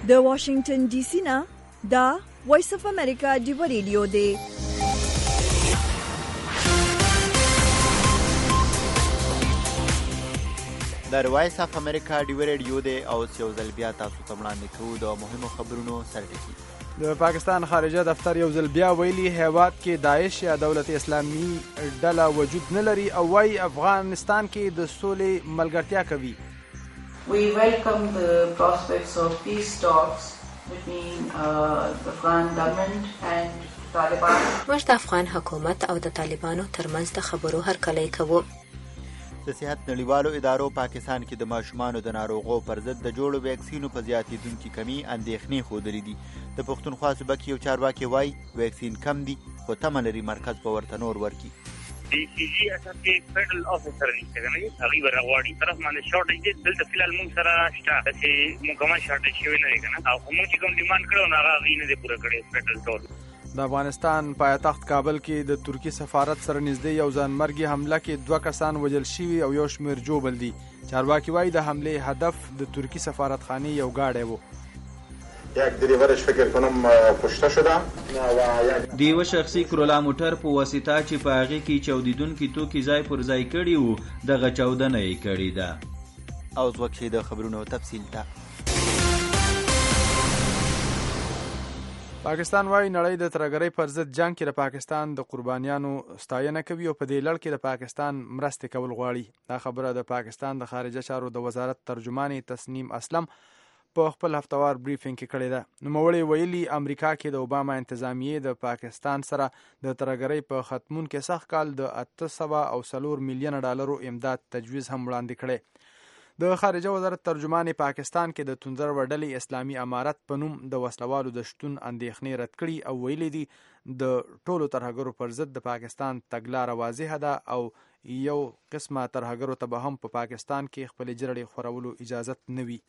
د واشنگټن ډي سي نه دا وایس اف امریکا ډیو ریډیو دی. د وایس اف امریکا ډیو ریډیو دی او یو ځل بیا تاسو ته وړاندې کوو د مهمو خبرونو سرټکی. د پاکستان خارجه دفتر یو ځل بیا ویلي هیواد کې داعش یا دولت اسلامي ډله وجود نه لري او وايي افغانستان کې د سولې ملګرتیا کوي. We welcome the prospects of peace talks between the Afghan government and Taliban. موږ د افغان حکومت او د طالبانو ترمنځ د خبرو هرکلی کوو. د صحت نړیوالو ادارو پاکستان کې د ماشومانو د ناروغو پر ضد د جوړو ویکسینو په زیاتېدونکي کمی اندېښنې ښودلې دي. د پښتونخوا صوبه کې یو چارواکي وایي ویکسین کم دي خو تمه لري مرکز به ورته نور ورکړي. د سی جی اصل کې فیډرل افیسر نشته کنه هغه ورغواړي طرف باندې شارټیج دی دلته فلال موږ سره شته چې مکمل شارټیج شوی نه کنه او موږ چې کوم ډیماند کړو نه هغه نه دی پوره کړی فیډرل ټول. د افغانستان پایتخت کابل کې د ترکی سفارت سره نږدې یو ځانمرګي حمله کې 2 کسان وژل شوي او یو شمېر جوبل دي. چارواکي وایي د حملې هدف د ترکی سفارتخانه یو گاډی و. یک دریورش فکر کنم کشته شده. د یو شخصي کرولا موټر په واسطه چې په هغه کې چاودیدونکي توکي ځای پر ځای کړي وو دغه چاودنه یې کړې ده. او ځوکې د خبرونو تفصیل ته. پاکستان وايي نړۍ د ترهګرۍ پر ضد جنگ کې د پاکستان د قربانیانو ستاینه کوي او په دې لړ کې د پاکستان مرستې کول غواړي. دا خبره د پاکستان د خارجه چارو د وزارت ترجمانې تسنیم اسلم په خپل هفتوار بریفینګ کې کړې ده. نوموړی ویلي امریکا کې د اوباما انتظامیې د پاکستان سره د ترهګرۍ په ختمون کې سخت کال د 804 میلیون ډالرو امداد تجویز هم وړاندې کړي. د خارجه وزارت ترجمان پاکستان کې د تنظر وډلې اسلامي امارت په نوم د وسلوالو د شتون اندېښنې رد کړي او ویلي دي د ټولو ترهګرو پر ضد د پاکستان تګلاره واضحه ده او یو قسمه ترهګرو ته به هم په پاکستان کې خپل جرړې خورولو اجازت نه وي.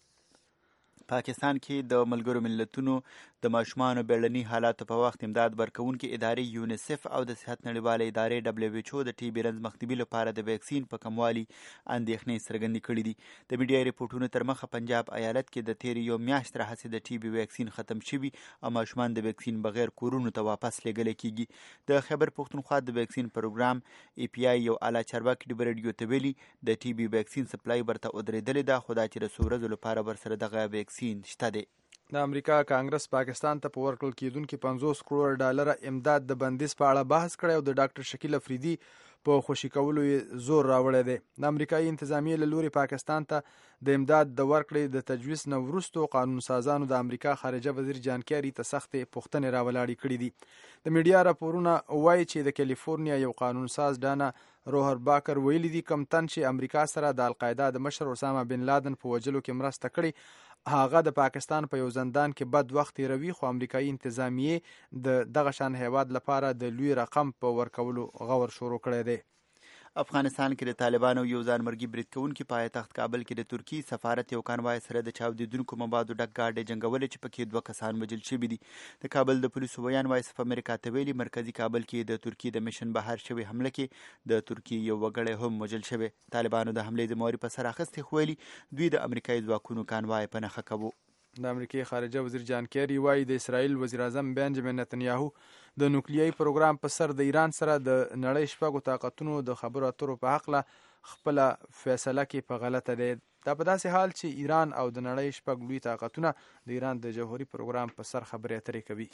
پاکستان کې د ملګرو ملتونو د ماشومانو بیړني حالاتو په وخت امداد ورکوونکې ادارې یونیسف او د صحت نړیواله ادارې دبلیو ایچ او د ټي بي رنز مخنیوي لپاره د ویکسین په کموالي اندېښنې څرګندې کړې دي. د میډیا ریپورټونو تر مخه پنجاب ایالت کې د تیرې یو میاشت راهیسې د ټي بي ویکسین ختم شوي او ماشومان د ویکسین بغیر کورونو ته واپس لیږلی کیږي. د خیبر پښتونخوا د ویکسین پروګرام ای پی آی یو اعلی چارواکي ډیو ریډیو ته ویلي د ټي بي ویکسین سپلای ورته ودرېدلې ده خو دا چې د څو ورځو لپاره ورسره دغه ویکسین شته دی. د امریکا کانګرس پاکستان ته په ورکړل کېدونکي 50 کروڑ ډالر امداد د بندیز په اړه بحث کړی او د ډاکټر شکیل افریدي په خوشي کولو یې زور راوړی دی. د امریکایي انتظامیې له لوري پاکستان ته د امداد د ورکړې د تجویز نه وروستو قانون سازانو د امریکا خارجه وزیر جان کیری ته سختې پوښتنې راولاړې کړې دي. د میډیا راپورونه وایي چې د کالیفورنیا یو قانون ساز ډانا روهر باکر ویلي دي کم تن چې امریکا سره د القاعده د مشر اسامه بن لادن په وجلو کې مرسته کړې هغه د پاکستان په یو زندان کې بد وخت تیروي خو امریکایي انتظامیې د دغه شان هیواد لپاره د لوی رقم په ورکولو غور شروع کړی دی. افغانستان کې د طالبانو یو ځانمرګي برید کوونکي پایتخت کابل کې د ترکی سفارت یو کانوای سره د چاودیدونکو موادو ډک ګاډی جنګولې چې پکې 2 کسان وژل شوي دي. د کابل د پولیسو ویان وایس اف امریکا ته ویلي مرکزی کابل کې د ترکی د میشن بهر شوی حمله کې د ترکی یو وګړی هم وژل شوی. طالبانو د حملې ذمہواري په سر اخیستې خو ویلي دوی د امریکایي ځواکونو کانوای په نښه کوي. د امریکای خارجه وزیر جان کیری وایي د اسرائیل وزیر اعظم بنجامین نتنیاهو د نوکلیایي پروګرام په سر د ایران سره د نړۍ شپږو طاقتونو د خبرو اترو په حق خپل فیصله کې په غلطه دی. دا په داسې حال چې ایران او د نړۍ شپږ لوی طاقتونه د ایران د جوهري پروګرام په سر خبرې اترې کوي.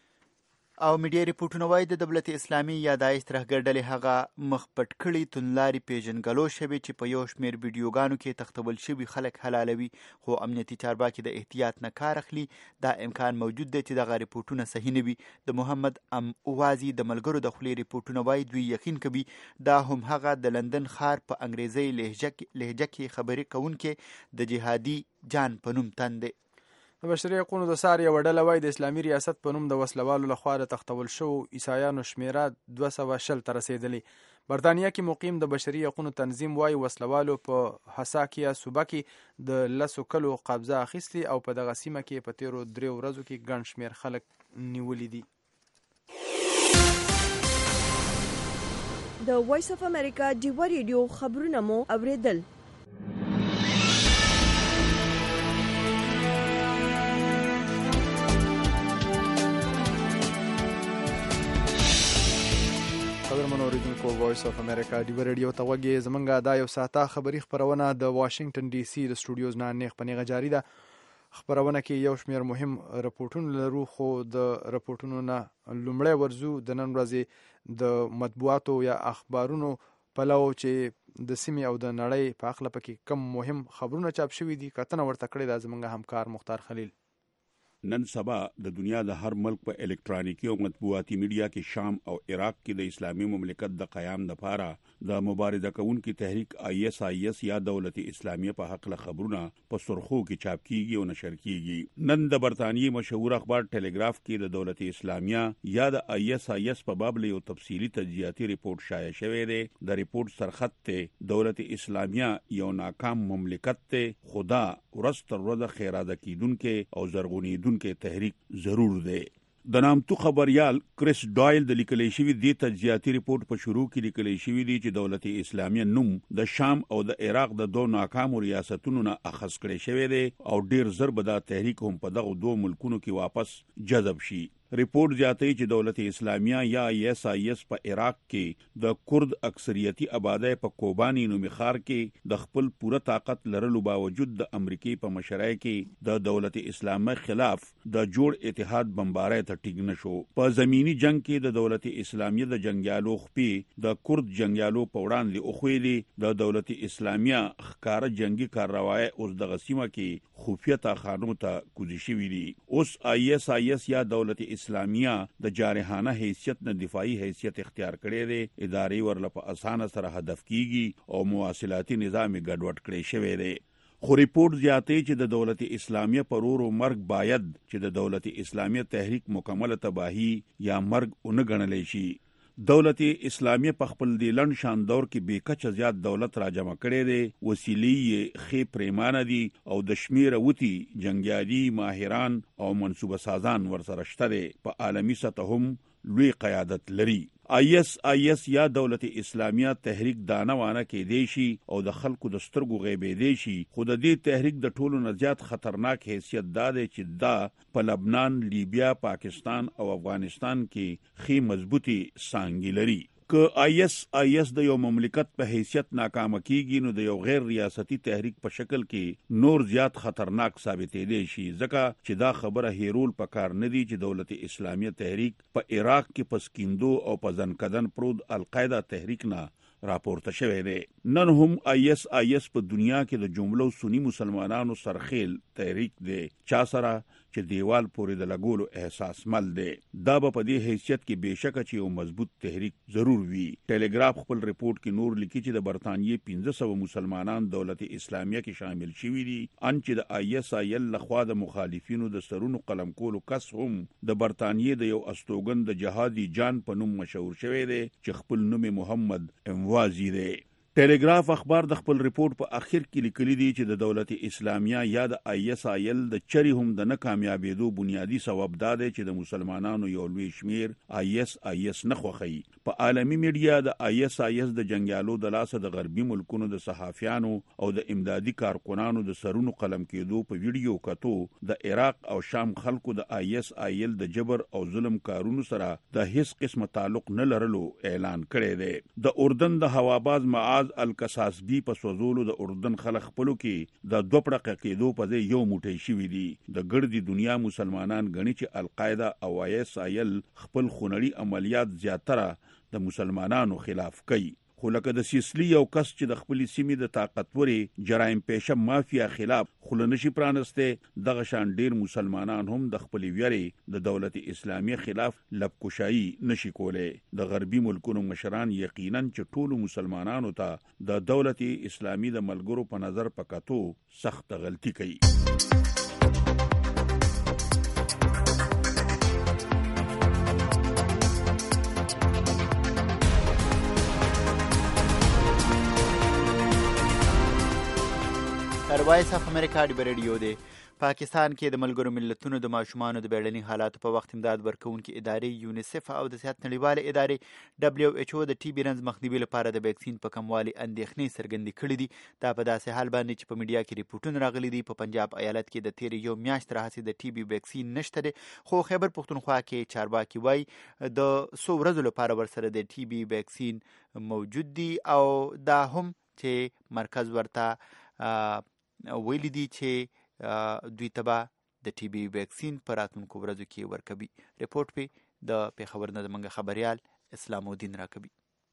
او میډیا ریپورټونه وایي د دولت اسلامي یا داعش ترهګر ډلې هغه مخ پټ کړي توندلارې پیژنګلو شوي چې په یو شمېر ویډیوګانو کې تختول شوي خلک حلالوي خو امنیتي چارواکي د احتیاط نه کار اخلي. دا امکان موجود دی چې دغه ریپورټونه صحیح نه وي. د محمد ام اوازي د ملګرو د خولې ریپورټونه وایي دوی یقین کوي دا هم هغه د لندن ښار په انګریزي لهجه کې خبرې کوونکې د جهادي جان په نوم تن دی. د بشري حقوقو د سار یو ډله وایي د اسلامي ریاست په نوم د وسلوالو لخوا د تختول شوو عیسایانو شمیره 220 ته رسیدلی. برطانیه کې مقیم د بشري حقوقو تنظیم وایي وسلوالو په حساکیه صوبه کې د 10 کلو قبضه اخیستي او په دغه سیمه کې په تیرو 3 ورځو کې ګڼ شمېر خلک نیولي دي. د وایس اف امریکا ډیو ریډیو خبرونه مو اوریدل. قدرمنو اوریدونکو وایس اف امریکا ډیو ریډیو ته وګورئ. زمونږ دا یو ساعته خبری خبرونه د واشنگټن ډي سي د سټوډیوز نه نیغ پنیغه جاری ده. خبرونه کې یو شمېر مهم رپورټونه لرو، خو د رپورټونو نه لومړی ورزو د نن ورځې د مطبوعاتو یا اخبارونو پلو چې د سیمې او د نړۍ په اخله پکې کم مهم خبرونه چاپ شوي دي. کتنه ورته کړې ده زمونږ همکار مختار خلیل. نن سبا د دنیا د هر ملک په الکترونیکی او مطبوعاتي میډیا کې شام او عراق کې د اسلامي مملکت د قیام لپاره د مبارزه کوونکي تحریک ISIS یا دولت اسلامیه په حق له خبرونه په سرخو کې چاپ کیږي او نشر کیږي. نن د برتانیې مشهور اخبار ټلګراف کې د دولت اسلامیه یا د ISIS په باب له یو تفصیلی تجزیاتي ریپورت شایع شوی دی. د ریپورت سرخط ته دولت اسلامیه یو ناکام مملکت ته، خدا ورځ تر ورځې خیراده کیدونکې او زرغونیدونکې کې تحریک ضرور دی. د نامتو خبريال کریس ډایل د لیکلي شوی د تجزیاتي ریپورت په شروع کې لیکلي شوی دی چې دولت اسلامیه نوم د شام او د عراق د دوه ناکامو ریاستونو نه اخذ کړی شوی دی او ډیر زر به دا تحریک هم په دغه دوه ملکونو کې واپس جذب شي. ریپورت زیاتوي چې دولت اسلامیه یا ISIS په عراق کې د کرد اکثریتی آبادی په کوبانی نومي ښار کې د خپل پوره طاقت لرلو باوجود د امریکای په مشرۍ کې د دولت اسلامیه خلاف د جوړ اتحاد بمبارۍ ته ټینګ نشو. په زمینی جنگ کې د دولت اسلامیه د جنگیالو خپې د کرد جنگیالو په وړاندې اوخویلي د دولت اسلامیه ښکار جنگي کاروای اوس د غسیمه کې خفیه تاخانو ته کوزي شوی دي. اوس ISIS یا دولت اسلامیه د جارحانه حیثیت نه دفاعي حیثیت اختیار کړي دي. ادارې ورله په اسانه سره هدف کیږي او مواصلاتي نظام ګډوډ کړي شوی دی. خو ریپورت زیاتوي چې د دولت اسلامیه پر ورو مرګ باید چې د دولت اسلامیه تحریک مکمل تباہی یا مرګ اون غنلې شي. دولت اسلامیه په خپل دی لند شان دور کې بیکچ زیات دولت را جمع کړي دي. وسیلې خې پریمانه دي او د شمیره وتی جنگیالي ماهران او منصوبه سازان ورسره شته دي. په عالمی سطح هم لوی قیادت لري. ISIS یا دولت اسلامیه تحریک دانوانه کې دی شي او د خلکو د سترګو غیبې دی شي. خو د دې تحریک د ټولو نه زیات خطرناک حیثیت دا دی چې دا په لبنان، لیبیا، پاکستان او افغانستان کې خې مضبوطی سانګي لري. که ISIS د یو مملکت په حیثیت ناکام کیږي نو د یو غیر ریاستي تحریک په شکل کې نور زیات خطرناک ثابتې دی شي. ځکه چې دا خبره هیرول پکار نه دی چې دولت اسلامیه تحریک په عراق کې پسکیندو او په ځنکدن پرود القاعده تحریک نه راپورته شوی دی. نن هم ISIS په دنیا کې د جملو سنی مسلمانانو سرخیل تحریک دی چا سره چې دیوال پورې د لګولو احساس مل دی. دا په دې حیثیت کې بهشکه چې یو مضبوط تحریک ضرور وي. ټلګراف خپل ریپورت کې نور لیکي چې د برتانیې 1500 مسلمانان دولت اسلامیه کې شامل شوي دي. ان چې د ISIS لخوا د مخالفینو د سرونو قلم کولو کس هم د برتانیې د یو استوګن د جهادي جان په نوم مشهور شوی دی چې خپل نوم محمد اموازي دی. ټلګراف اخبار د خپل ریپورت په اخر کې لیکلي دي چې د دولت اسلامیه یا د ISIS د چری هم د ناکامیابېدو بنیادی سبب دا دی چې د مسلمانانو یو لوی شمیر ISIS نه خوښي. په عالمی میډیا د ISIS د جنگیالو د لاسه د غربي ملکونو د صحافیانو او د امدادي کارکونانو د سرونو قلم کېدو په ویډیو کتو د عراق او شام خلکو د ISIS د جبر او ظلم کارونو سره د هیڅ قسم تعلق نه لرلو اعلان کړی دی. د اردن د هواباز معاذ الکساسبی په سوزولو د اردن خلک خپلو کې د دوه پړقه کېدو په ځای یو موټی شوي دي. د ګردي دنیا مسلمانان غني چې القاعده او ISIS خپل خونړي عملیات زیاتره د مسلمانانو خلاف کوي. خو لکه د سیسلی یو کس چې د خپل سیمې د طاقتوري جرایم پیشه مافیا خلاف خلنشي پرانسته، دغه شان ډیر مسلمانان هم د خپل ویری د دولت اسلامیه خلاف لبکشایی نشي کوله. د غربي ملکونو مشران یقینا چې ټول مسلمانانو ته د دولت اسلامی د ملګرو په نظر پکاتو سخت غلطي کوي. وایس اف امریکا ډیو ریډیو دی. پاکستان کې د ملګرو ملتونو د ماشومانو د بیړني حالاتو په وخت امداد ورکوونکې ادارې یونیسف او د صحت نړیوالې ادارې WHO د ټي بي رنز مخنیوي لپاره د ویکسین په کموالي اندېښنې څرګندې کړې دي. دا په داسې حال باندې چې په میډیا کې ریپورټونه راغلي دي په پنجاب ایالت کې د تیرې یو میاشت راهیسې د ټي بي ویکسین نشته دی، خو خیبر پښتونخوا کې چارواکي وایي د څو ورځو لپاره ورسره د ټي بي ویکسین موجود دي او دا هم چې مرکز ورته ویلي دي چې دوی تبا د ټي بي ویکسین په راتلونکو ورځو کې ورکوي. ریپورټ په د پیښور نه زموږ خبريال اسلام الدین راکوي.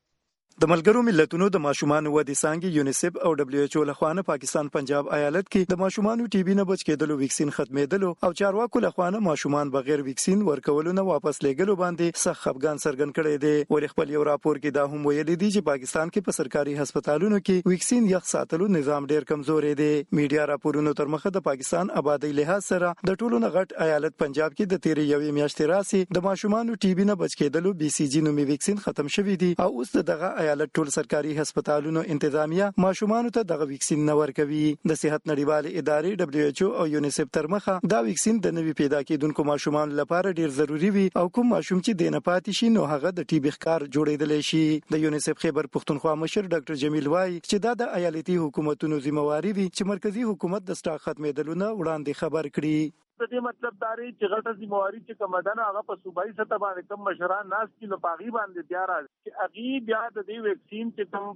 د ملګرو ملتونو د ماشومانو ودې څانګې یونیسف او WHO لخوا نه پاکستان پنجاب ایالت کې د ماشومانو ټي بي نه بچ کېدلو ویکسین ختمېدلو او چارواکو لخوا نه ماشومان بغیر ویکسین ورکولو نه واپس لېږلو باندې سخت خفګان څرګند کړی دی. ولې خپل یو راپور کې دا هم ویلي دي چې پاکستان کې په سرکاري هسپتالونو کې ویکسین یخ ساتلو نظام ډېر کمزوري دی. میډیا راپورونو تر مخه د پاکستان آبادی لحاظ سره د ټولو نه غټ ایالت پنجاب کې د تیرې یوې میاشتې راسي د ماشومانو ټي بي نه بچ کېدلو BCG نومي ویکسین ختم شوی دی او اوس دغه ایالت ټول سرکاري هسپتالونو انتظامیه ماشومانو ته دغه ویکسین نه ورکوي. د صحت نړیوالې ادارې WHO او یونیسف تر مخه دا ویکسین د نوي پیدا کېدونکو ماشومانو لپاره ډیر ضروری وي او کوم ماشوم چې دینه پاتې شي نو هغه د ټي بي ښکار جوړېدلی شي. د یونیسف خیبر پښتونخوا مشر ډاکټر جمیل وایي چې دا د ایالتي حکومتونو ذمہواری وي چې مرکزی حکومت د سټاک ختمېدلو نه وړاندې خبر کړي. د دې مطلب دا دی چې غټه ذمہواری چې کوم ده هغه په صوبایي سطح باندې کوم مشران ناس کې لپاغي باندې بیا راځي چې اغي بیا د دې ویکسین چې کوم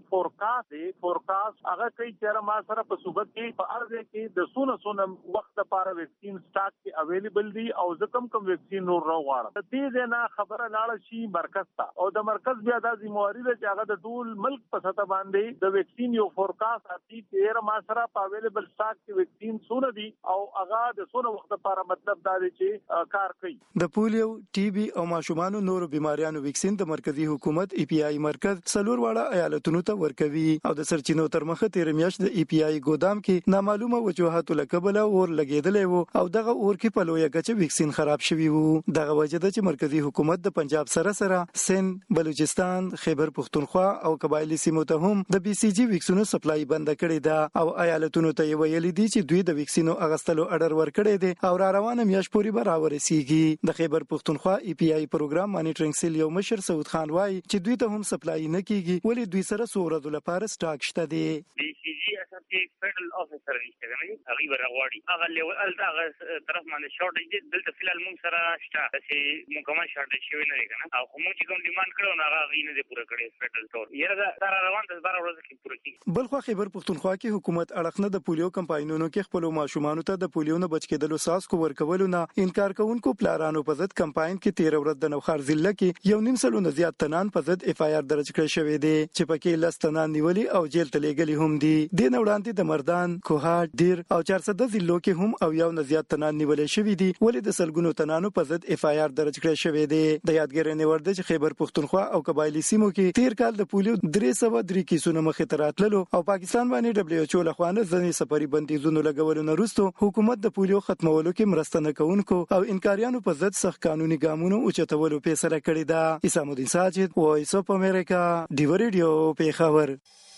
فورکاست هغه کوي چې ما سره په صوبه کې په ارزه کې د سونه وخت لپاره ویکسین سٹاک کې اویلیبل دي او ځکم کوم ویکسین نور راغواړم د دې نه خبره لاړه شي مرکز ته او د مرکز بیا د ذمہواری ده چې هغه د ټول ملک په سطح باندې د ویکسین یو فورکاست اتی چې ما سره په اویلیبل سٹاک کې ویکسین سونه دي او هغه د سونه وخت مطلب دا دی چې کار کوي. د پولیو، ټي بي او ماشومانو نورو بیماریانو ویکسین د مرکزی حکومت EPI مرکز څلور واړه ایالتونو ته ورکوي او د سرچینو تر مخه تیر میاشت د EPI ګودام کې نامعلومه وجوهاتو لکبل اور لګیدلې وو او دغه اور کې په لویه کچه ویکسین خراب شوی وو. دغه وجه ده چې مرکزی حکومت د پنجاب سره سند، بلوچستان، خیبر پښتونخوا او قبایلی سیمو ته هم د BCG ویکسینو سپلای بند کړی ده او ایالتونو ته ویلي دي چې دوی د ویکسینو اغستلو اډر ورکړی دی او روانه میاشت پورې به راورسیږي. د خیبر پښتونخوا EPI پروګرام مانیټرینګ سیل یو مشر سعود خان وایي چې دوی ته هم سپلای نه کیږي ولې دوی سره څو ورځې لپاره سٹاک شته دی. BCG اصل کې فدرل افیسر نشته نه هغه ورغواړي هغه لیول هغه طرف باندې شورټ دی دلته فلال موږ سره شته چې مکمل شورټ شوی نه کنه او موږ چې کوم ډیماند کړو نه هغه غینه دی پوره کړی فدرل تور یره دا روان د 12 ورځې کې پوره کیږي. بلخو خیبر پښتونخوا کې حکومت اړخنه د پولیو کمپاینونو کې خپل ماشومانو ته د پولیو نه بچ کېدلو ساسکو ورکولو نه انکار کوونکو پلارانو په ضد کمپاین کې 13 ورځ د نوخار ضلع کې یو نیم سلو نه زیات تنان په ضد FIR درج کړی شوی دی چې پکې لس تنان نیولي او جیل ته لېږلي هم دي. د نه وړاندې د مردان، کوهاټ، دیر او 400 ضلعو کې هم او یو نه زیات تنان نیولې شوی دي ولې د سلګونو تنانو په ضد FIR درج کړی شوی دی. د یادګاري نیور د خیبر پښتونخوا او قبایلی سیمو کې تیر کال د پولیو 303 کیسونه مخې ته راتللو او پاکستان باندې WHO لخوا نه ځنې سفري بندیزونو لګولو نه وروسته حکومت د پولیو ختمولو کې مرسته نه کوونکو او انکاریانو په ضد سخت قانوني ګامونو اوچتولو فیصله کړې ده. اسلام الدین ساجد، وایس اف امریکا، ډیو ریډیو پیښور.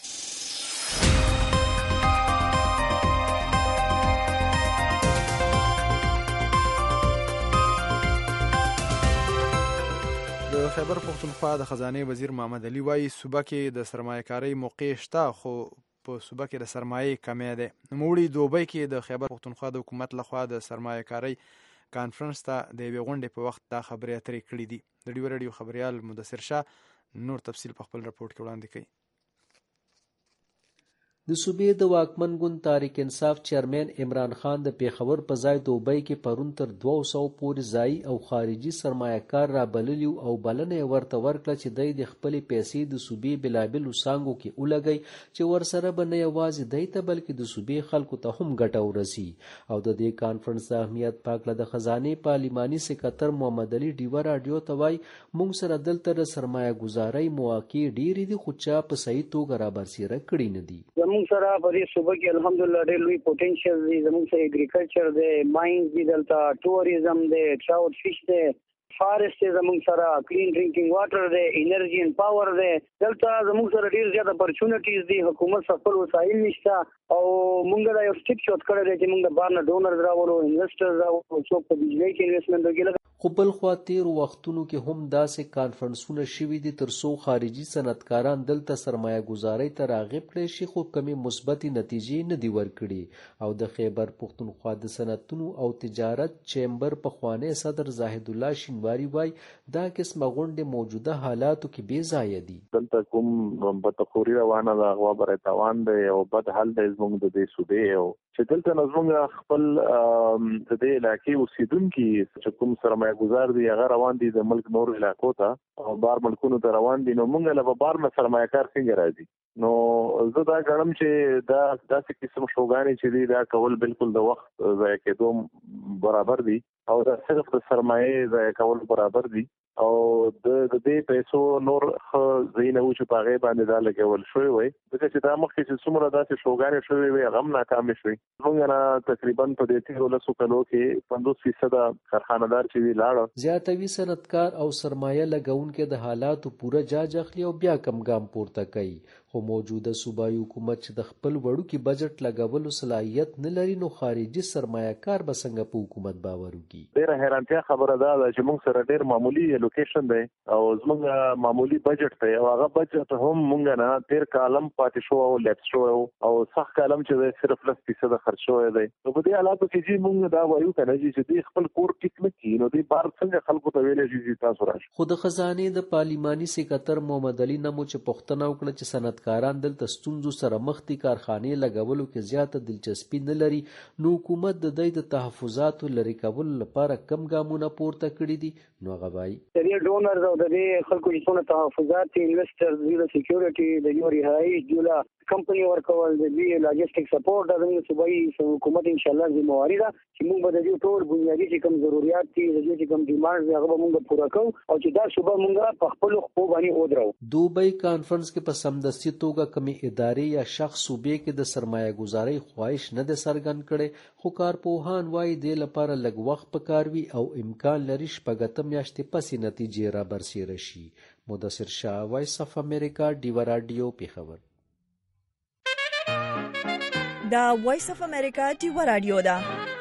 د خیبر پښتونخوا د خزانه وزیر محمد علي وایي صوبه کې د سرمایه‌کارۍ موقع شته خو په صوبه کې د سرمایې کمی ده. نوموړي دوبۍ کې د خیبر پښتونخوا د حکومت لخوا د سرمایه‌کارۍ کانفرنس ته د یوې غونډې په وخت دا خبرې اترې کړې دي. د ډیو ریډیو خبريال مدثر شاه نور تفصیل په خپل راپورټ کې وړاندې کوي. د صوبې د واکمن ګوند تحریک انصاف چیرمن عمران خان د پیښور په ځای دوبۍ کې پرون تر 200 پورې ځای او خارجي سرمایه‌کار را بللی او بلنه ورته ورکړه چې د خپل پیسې د صوبې بلابل وسانګو کې ولګي چې ورسره به نه یوازې دی ته بلکې د صوبې خلکو ته هم ګټه ورسي. او د دې کانفرنس د اهمیت پاکله د خزانه پارلماني سکرټر محمد علي ډیو رادیو ته وای موږ سره دلته د سرمایه گزارۍ مواقع ډېرې دي خو چا په صحیح توګه را برسېره کړي نه دي. زموږ سره په دې صوبه کې الحمدلله ډېر لوی پوتنشل دی. زموږ سره اګریکلچر دی، ماینز دي، دلته ټوریزم دی، ټراوټ فش دی، فارست زموږ سره کلین ډرینکینګ واټر دی انرژي ان پاور دی دلته زموږ سره ډیر زیات اپورچونټیز دي حکومت خپل وسایل نشته او موږ دا یو سټیپ شوت کړی دی چې موږ د بار نه ډونرز راوړو انویسټرز راوړو څوک په بجلی کې انویسټمنټ وکړي. خو بل خوا تیر وختونو کې هم داسې کانفرنسونه شوي دي ترڅو خارجي صنعتکاران دلته سرمایه گذارۍ ته راغب کړي شي خو کمې مثبتې نتیجې نه دي ورکړي. او د خیبر پښتونخوا د صنعتونو او تجارت چیمبر پخوانی صدر زاهد الله شینواری وایي دا قسمه غونډې موجوده حالاتو کې بې ځایه دي. دلته کوم بدخوري روانه ده هغه بر توان دی او بد حل دی زموږ د دې صوبې او چې دلته نظمونه خپل د دې علاقې اوسیدونکي چې کوم سرمایه گزار دي هغه روان دي د ملک نور علاقو ته او بار ملکونو ته روان دي نو موږ له بار نه سرمایه کار څنګه راځي. نو زه دا غواړم چې دا داسې قسم شوګانې چې دي دا کول بالکل د وخت ضایع کېدو برابر دي او دا صرف د سرمایې ضایع کول برابر دي او د دې پیسو نور زینه و چې پاغه باندې دا لګول شوی وي ځکه چې دا مخکې چې څومره داسې شوګانې شوی وي هغه ناکام شوی. موږ نه تقریبا په دې تیرو لسو کلو کې 50% کارخانه‌دار چې وی لاړ زیاتوي صنعتکار او سرمایه لګونکو د حالاتو پوره جاج اخلي او بیا کم ګام پورته کوي. خو موجوده صوبایي حکومت چې د خپل وړوکي بجټ لګولو صلاحیت نه لري نو خارجي سرمایه کار به څنګه په حکومت باور وکړي. ډېره حیرانتیا خبره ده چې موږ سره ډېر معمولی لوکیشن دی او زموږ معمولی بجټ دی او هغه بجټ هم موږ نه تیر کالم پاتې شو او لیپس شو او صح کالم چې صرف 10% خرج شوی دی. نو په دې حالاتو کې چې موږ دا وایو کنه چې دې خپل کور ټیک نه کړي نو دې بار څنګه خلکو ته ویلې چې تاسو راشئ. خو د خزانه د پارلیماني سکرټر محمد علي نمو چې پښتنه وکړه چې صنعتکاران دلته ستونزو سره مخ دي کارخانې لګولو کې زیاته دلچسپي نه لري نو حکومت د دې د تحفظاتو لري کول لپاره کم ګامونه پورته کړی دي. نو هغه وایي د ډونرز او د خلکو چې څونه تحفظات انویسټرز د سکیورټي د یو رهایی جوړه کمپنی ورکول د دې لاجستیک سپورټ د صوبایي حکومت ان شاء الله ذمہواری ده چې موږ به د دې ټول بنیادی چې کوم ضرورت دي د دې کوم ډیمانډ هغه به موږ پوره کوو او چې دا صوبه موږ په خپل خپل باندې ودرو. دوبۍ کانفرنس کې په سمدستي توګه کمی ادارې یا شخص صوبې کې د سرمایه گذارۍ خواهش نه ده څرګند کړي خو کارپوهان وایي د لپاره لږ وخت پکار وي او امکان لري شپږ میاشتې پسې نتیجې را برسېره شي. مدثر شاه وایس اف امریکا ډیوا رادیو پیښور. دا وایس اف امریکا ډیوا رادیو ده.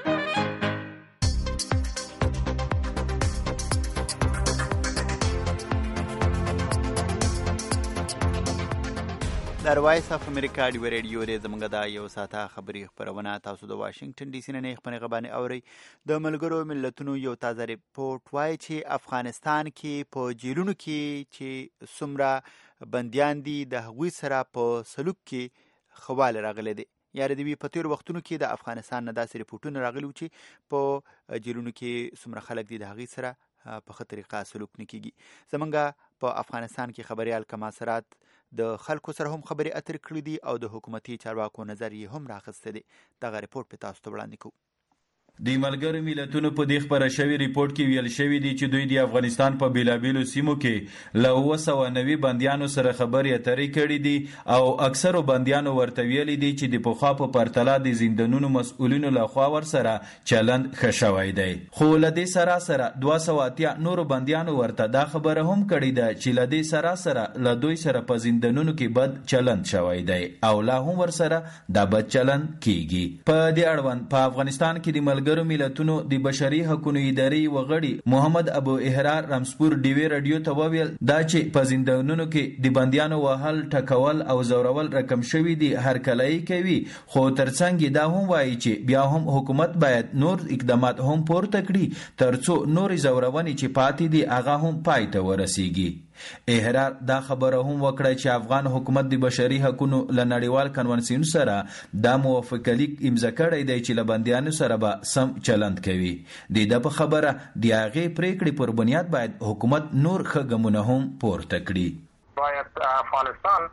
د وایس اف امریکا ډیوا رادیو د زمونږ د یو ساعته خبري خبرونه تاسو د واشنگټن ډي سي نه خبرونه غبانې اوري. د ملګرو ملتونو یو تازه ریپورت وایي چې افغانستان کې په جیلونو کې چې څومره بنديان دي د هغوی سره په سلوک کې خواله راغلي دي. یاره دوی په تیر وختونو کې د افغانستان نه داسې ریپورتونه راغلي چې په جیلونو کې څومره خلک دي د هغوی سره په ښه طریقه سلوک نه کیږي. زمونږ په افغانستان کې خبريال کماسرات د خلکو سره هم خبرې اترې کړې دي او د حکومتي چارواکو نظر یې هم راخسته دي. دغه ریپورت په تاسو ته وړاندې کوو. د ملګرو ملتونو په دې خبره شوی ریپورت کې ویل شوی دی چې دوی د افغانستان په بیلابیلو سیمو کې له 290 بندیانو سره خبرې اترې کړې دي او اکثرو بندیانو ورته ویلي دي چې د پخوا په پرتله د زندانونو مسؤلینو لخوا ور سره چلند ښه شوی دی. خو له دې سره 280 نورو بندیانو ورته دا خبره هم کړې ده چې له دې سره له دوی سره په زندانونو کې بد چلند شوی دی او لا هم ور سره دا بد چلند کیږي. په دې اړوند په افغانستان کې د ملګرو ملتونو د بشري حقوقو ادارې وغړي محمد ابو احرار رمسپور ډیوی رادیو ته وویل دا چې په زندانونو کې د بندیانو وهل ټکول او زورول رقم شوی دي هر کله کوي خو ترڅنګ دا هم وایي چې بیا هم حکومت باید نور اقدامات هم پورته کړي ترڅو نور زورونې چې پاتې دي هغه هم پای ته ورسیږي. احرار دا خبره هم وکړه چې افغان حکومت د بشري حقوقو له نړیوال کنونسیون سره دا موافقه لیک امضا کړی دی چې له بندیانو سره به سم چلند کوي. د دې په خبره د هغې پریکړې پر بنیاد باید حکومت نور ښه ګامونه هم پورته کړي. باید افغانستان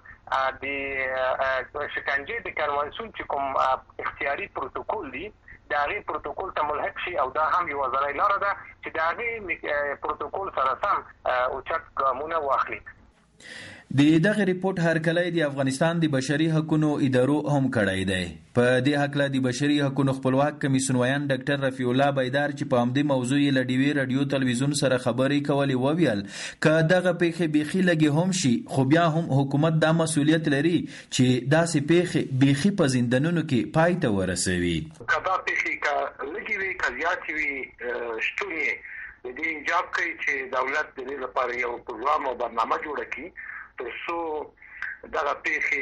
د شکنجې د کنونسیون چې کوم اختیاري پروتوکول دی د هغې پروتوکول ته ملحق شي او دا هم یوه ځلۍ لاره ده چې د هغې پروتوکول سره سم اوچت ګامونه واخلي. د دغه ریپورت هرکلی د افغانستان د بشري حقوقو ادارو هم کړی دی. په دې حق د بشري حقوقو خپلواک کمیسیون ډاکټر رفیع الله بیدار چې په همدې موضوع یې له ډیوي رادیو تلویزیون سره خبرې کولې وویل که دغه پیښې بیخي لګې هم شي خو بیا هم حکومت دا مسؤلیت لري چې داسې پیښې بیخي په زندانونو کې پای ته ورسوي. که دا پیښې که لږې وي که زیاتې وي شتون یې د دې انجاب کوي چې دولت د دې لپاره یو پروګرام او برنامه جوړه کړي تر څو دغه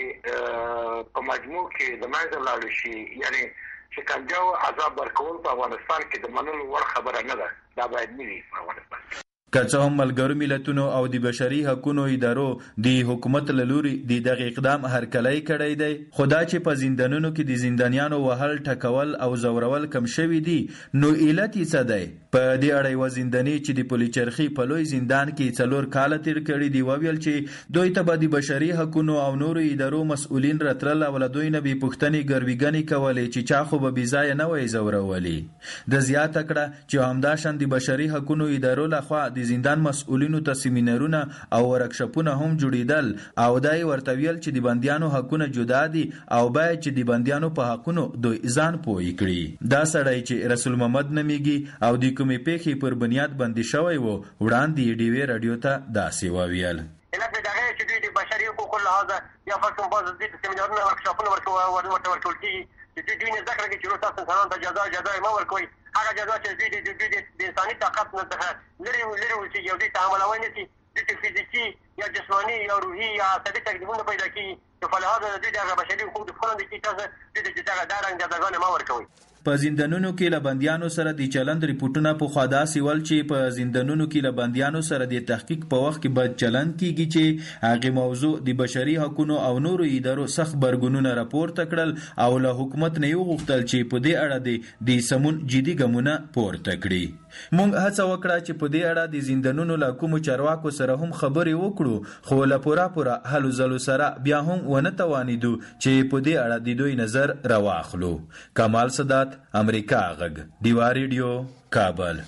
پیښې په مجموع کې د منځه لاړې شي. یعنی شکنجه او عذاب ورکول په افغانستان کې د منلو وړ خبره نه ده. دا باید نه وي په افغانستان کې. که څه هم ملګرو ملتونو او د بشري حقوقو ادارو د حکومت له لوري د دغه اقدام هرکلی کړی دی خو دا چې په زندانونو کې د زندانیانو وهل ټکول او زورول کم شوي دي نو علت یې څه دی؟ په دې اړه یوه زنداني چې د پلچرخي په لوی زندان کې 4 کاله تیر کړي دي وویل چې دوی ته به د بشري حقوقو او نورو ادارو مسؤلین راتلل او له دوی نه به پوښتنې ګرویګنې کولې چې چا خو به بېځایه نه وی زورولي. د زیاته کړه چې همداشان د بشري حقوقو ادارو لخوا د زندان مسؤلینو ته سیمینارونه او ورکشاپونه هم جوړیدل او دای ورته ویل چې د بندیانو حقونه جدا دي او باید چې د بندیانو په حقونو دوی ځان پوه کړي. دا سړی چې رسول محمد نومیږي او د کومې پیښې پر بنیاد بندي شوی و وړاندې ډیوي رادیو ته داسې وویل. علت د هغه چې دوی د بشري حقوقو لحاظه یا فرض باز د سیمینارونو ورکشاپونه ورکول کیږي چې دوی نه ذکر کوي چې روسا انسانانو ته جزا ما ورکوي. هغه جزا چې دوی د انساني طاقت نه څخه لري چې یو دې تعامل ونه شي د فزیکي یا جسماني یا روحي یا عصبي تکلیفونه پیدا کیږي نو په لحاظ د دوی د بشري حقوقو د خلکو د کیسه د دغه دارنګ جزاګانې ما ورکوي. په زندانونو کې له بندیانو سره د چلند ریپورتونه په خوا داسې ول چې په زندانونو کې له بندیانو سره د تحقیق په وخت کې بد چلند کیږي چې هغه موضوع د بشري حقوقو او نورو ادارو سخت برګونونه راپورته کړل او له حکومت نه یو غوښتل چې په دې اړه د سمون جدي ګامونه پورته کړي. مونږ هڅه وکړه چې په دې اړه د زندانونو له کومو چارواکو سره هم خبرې وکړو خو له پوره هلو ځلو سره بیا هم ونه توانیدو چې په دې اړه د دوی نظر راواخلو. کمال سادات، امریکا غږ، ډیوا ریډیو، کابل.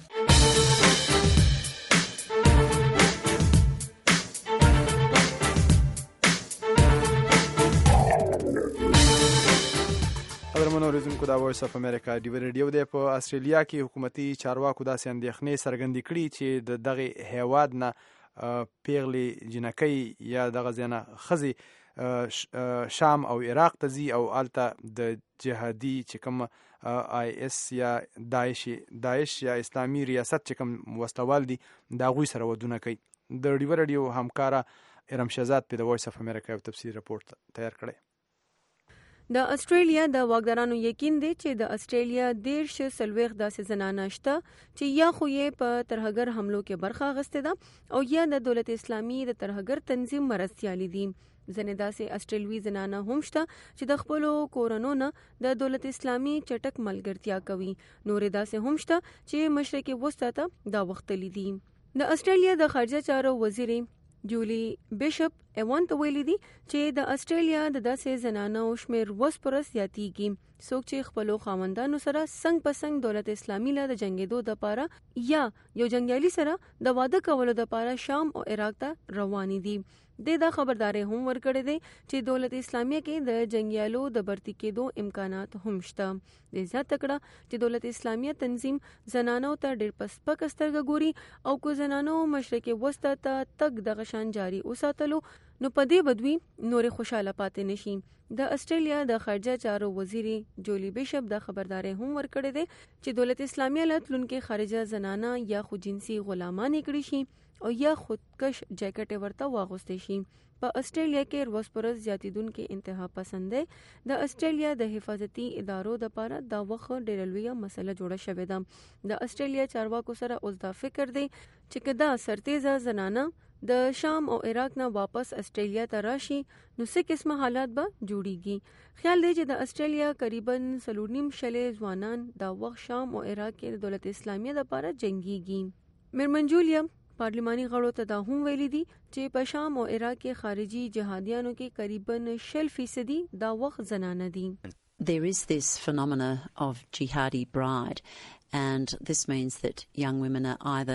قدرمنو اوریدونکو دا وایس اف امریکا ډیوا ریډیو دی. په استرالیا کې حکومتي چارواکو داسې اندېښنې څرګندې کړي چې د دغه هیواد نه پیغلې جنکۍ یا دغه ځینه ښځې شام او عراق ته ځي او هلته د جهادي چې کوم IS یا داعش یا اسلامي ریاست چې کوم وسلوال دي د هغوی سره ودونه کوي. د ډیوا ریډیو همکاره ارم شهزاد په د وایس اف امریکا یو تفصیلي راپورټ تیار کړی. د استرالیا د واکدارانو یقین دی چې د استرالیا 40 داسې زنانه شته چې یا خو یې په ترهګر حملو کې برخه اخیستې ده او یا د دولت اسلامي د ترهګر تنظیم مرستیالي دي. ځنې داسې استرالوي زنانه هم شته چې د خپلو کورونو نه د دولت اسلامي چټک ملګرتیا کوي. نورې داسې هم شته چې مشرق وسطی ته دا وختلي دي. د استرالیا د خارجه چارو وزیر جولی بیشپ ایوان ته ویلي دي چې د استرالیا د داسې زنانو شمیر وسپره زیاتیږي څوک چې خپلو خاوندانو سره څنګ په څنګ دولت اسلامي له د جنگیدو د پاره یا یو جنگیالي سره د واده کولو د پاره شام او عراق ته رواني دي. دا خبرداري هم ورکړې دي چې دولت اسلامي کې د جنگیالو د برتی کېدو امکانات هم شته. د زیاته کړه چې دولت اسلامي تنظیم زنانو ته ډېر پسپک سترګه ګوري او کو زنانو مشرق وسطی ته تک د غشان جاری وساتلو نو په دې بدوي نورې خوشاله پاتې نشي. د استرالیا د خارجه چارو وزیر جولی بیشپ دا خبرداري هم ورکړې دي چې دولت اسلامي لتلونکو خارجه زنانه یا خو جنسي غلامان کړي شي او یا خودکش جاکټ ورته واغوستي شي. په استرالیا کې روزپرز زیاتیدونکو انتها پسند دی. د استرالیا د حفاظتي ادارو د لپاره دا وخت ډېر لویه مسله جوړه شوې ده. د استرالیا چارواکو سره اوس دا فکر دی چې کدا سرتیزه زنانه د شام او عراق نه واپس استرالیا ته راشي نو څه قسمه حالات به جوړیږي. خیال دی چې د استرالیا تقریبا 3.5 ځوانان دا وخت شام او عراق کې د دولت اسلامي لپاره جنگيږي. میرمن جولیا پارلیمانی غړو ته دا هم ویلي دي چې په شام او عراق کې خارجي جهادیانو کې تقریبا 60% دا وخت زنانه دي. There is this phenomena of jihadi bride, and this means that young women are either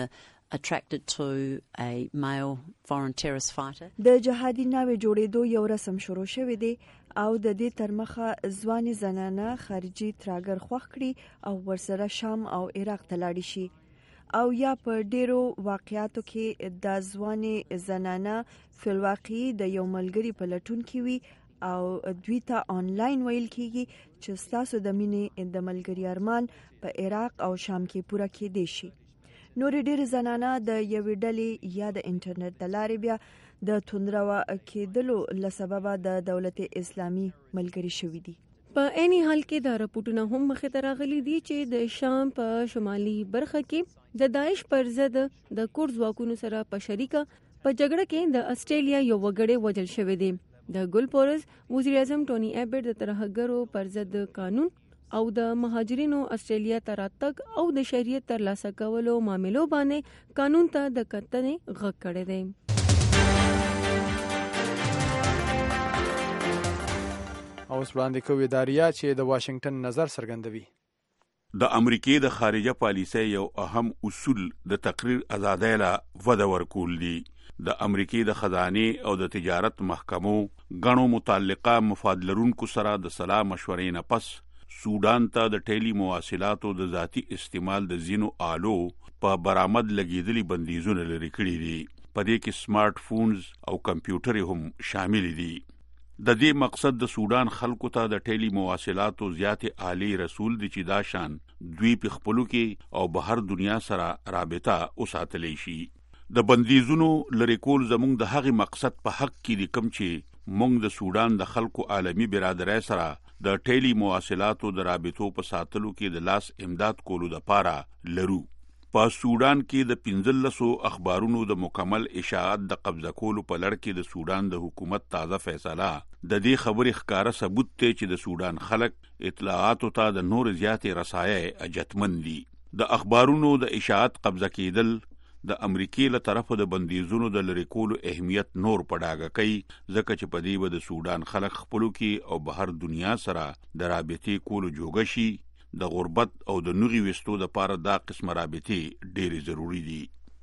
attracted to a male foreign terrorist fighter. د جهادي ناوې جوړېدو یو رسم شروع شوی دی او د دې ترمخه ځواني زنانه خارجي تراګر خوښ کړي او ورسره شام او عراق ته لاړ شي او یا په ډیرو واقعاتو کې د ځواني زنانه فلواقعي د یو ملګری په لټون کې وي او دوی ته آنلاین ویل کیږي چې ستاسو د مینې د ملګری ارمان په عراق او شام کې پوره کېدی شي. نور ډیر زنانه د یوې ډلې یا د انټرنیټ د لارې بیا د توندروا کېدلو لسببه د دولت اسلامي ملګری شوي دي. په عیني حال کې دا راپورټونه هم مخې ته راغلي دي چې د شام په شمالي برخه کې د داعش پر ضد د کورد ځواکونو سره په شریکه په جګړه کې د استرالیا یو وګړی وژل شوی دی. د ګلپورز وزیر اعظم ټونی ایبټ د ترهګرو پر ضد قانون او د مهاجرینو استرالیا ته راتګ او د شریعت ترلاسه کولو معاملو باندې قانون ته د کتنې غږ کړی دی. اوس وړاندې کوي داریا چې د واشنگټن نظر څرګندوي. د امریکای د خارجه پالیسۍ یو اهم اصول د تقریر ازادۍ لا وده ورکول دي. د امریکای د خزانه او د تجارت محکمو غنو متعلقه مفاد لرونکو سره د سلا مشورې نه پس سودان ته د ټیلی مواصلاتو د ذاتی استعمال د زینو آلو په برآمد لګیدلي بندیزونه لري کړی دي. په دې کې سمارټ فونز او کمپیوټر هم شامل دي. د دې مقصد د سودان خلکو ته د ټیلی مواصلاتو زیاتې آلي رسول دي چې دا شان دوی په خپلو کې او بهر دنیا سره رابطه وساتلی شي. د بندیزونو لری کول زموږ د هغه مقصد په حق کې دي کوم چې موږ د سودان د خلکو عالمی برادرۍ سره د ټیلی مواصلاتو د رابطو په ساتلو کې د لاس امداد کولو لپاره لرو. په سودان کې د 15 اخبارونو د مکمل اشاعت د قبضه کولو په لړ کې د سودان د حکومت تازه فیصله د دې خبرې ښکارا ثبوت ته چې د سودان خلک اطلاعاتو ته د نور زیاتې رسایي اجتمن دي. د اخبارونو د اشاعت قبضه کېدل د امریکای له طرفه د بندیزونو د لری کولو اهمیت نور پډاګه کوي ځکه چې په دې د سودان خلک خپلو کې او بهر دنیا سره د رابطې کولو جوګه شي. د غربت او د نوغي وستو د پاره دا قسم رابطې ډېری ضروری دي.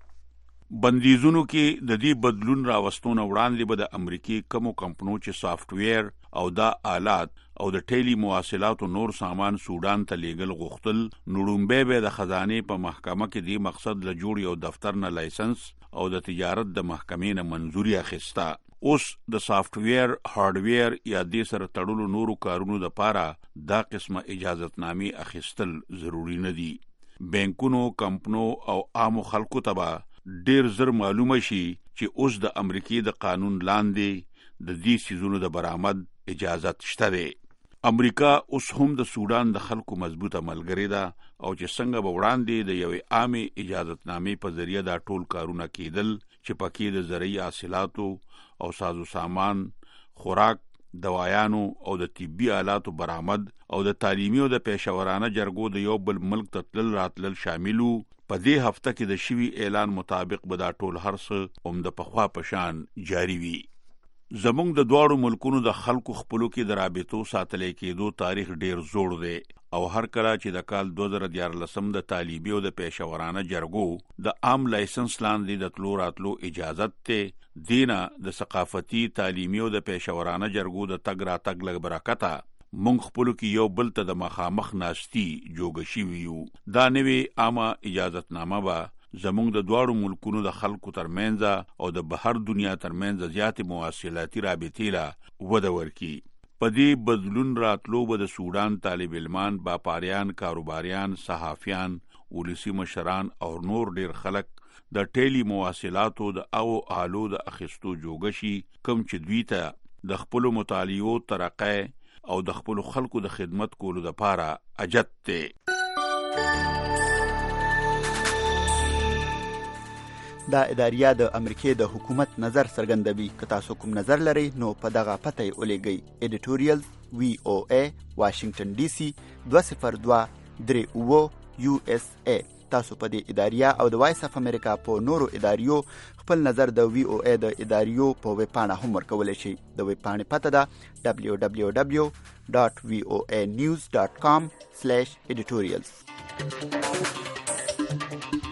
بندیزونو کې د دې بدلون راوستونه وړاندې به د امریکای کومو کمپنیو چې سافټویر او دا آلات او د ټیلی مواصلاتو نور سامان سودان ته لیږل غوښتل نړومبه به د خزانه په محکمه کې دی مقصد له جوړ یو دفتر نه لایسنس او د تجارت د محکمې نه منظوري اخیسته. اوس د سافټویر هارډویر یا د سره تړلو نورو کارونو د پاره دا قسمه اجازهتنامې اخیستل ضروری نه دي. بانکونو کمپنو او عام خلکو ته ډیر زر معلومه شي چې اوس د امریکای د قانون لاندې د دې سيزونو د برآمد اجازت شته دی. امریکا اوس هم د سودان د خلکو مضبوطه ملګری ده او چې څنګه به وړاندې د یوې عامه اجازهتنامې په ذریعہ دا ټول کارونه کېدل چې پکې د زرعي حاصلاتو او سازو سامان، خوراک، دوایانو او د طبي آلاتو برآمد او د تعلیمي او د پېښورانه جرګو د یو بل ملک ته تلل راتلل شاملو. په دې هفته کې د شوی اعلان مطابق به دا ټول هرڅه هم د پخوا پشان جاری وي. زمونږ د دواړو ملکونو د خلکو خپلو کې د رابطو ساتلې کېدو تاریخ ډیر زوړ دی او هر کله چې د کال 2014 د طالبي او د پېښورانه جرګو د عام لایسنس لاندې د تلو راتلو اجازت ته دینه د ثقافتي تعلیمي او د پېښورانه جرګو د تګ راتګ لږ برکته مونږ خپلو کې یو بل ته د مخامخ ناشتي جوګ شي ویو. دا نوې عامه اجازتنامه به زمونږ د دواړو ملکونو د خلکو ترمنځ او د بهر دنیا ترمنځ زیاتې مواصلاتي رابطې لا وده ورکي. په دې بدلون راتلو به د سودان طالب علمان، باپاریان، کاروباریان، صحافیان، ولسی مشران او نور ډیر خلک د ټیلی مواصلاتو د او آلو د اخیستو جوګ شي کوم چې دوی ته د خپل مطالعو ترقه او د خپل خلکو د خدمت کولو لپاره اجت ته. دا اداریه د امریکای د حکومت نظر څرګندوي. که تاسو کوم نظر لرئ نو په دغه پته یې ولېږئ. ایډیټوریال VOA واشنگټن DC 20238 USA. تاسو په دې اداریه او د وایس اف امریکا په نورو اداریو خپل نظر د VOA د اداریو په ویب پاڼه هم ورکولی شئ. د ویب پاڼې پته ده www.voanews.com/editorials.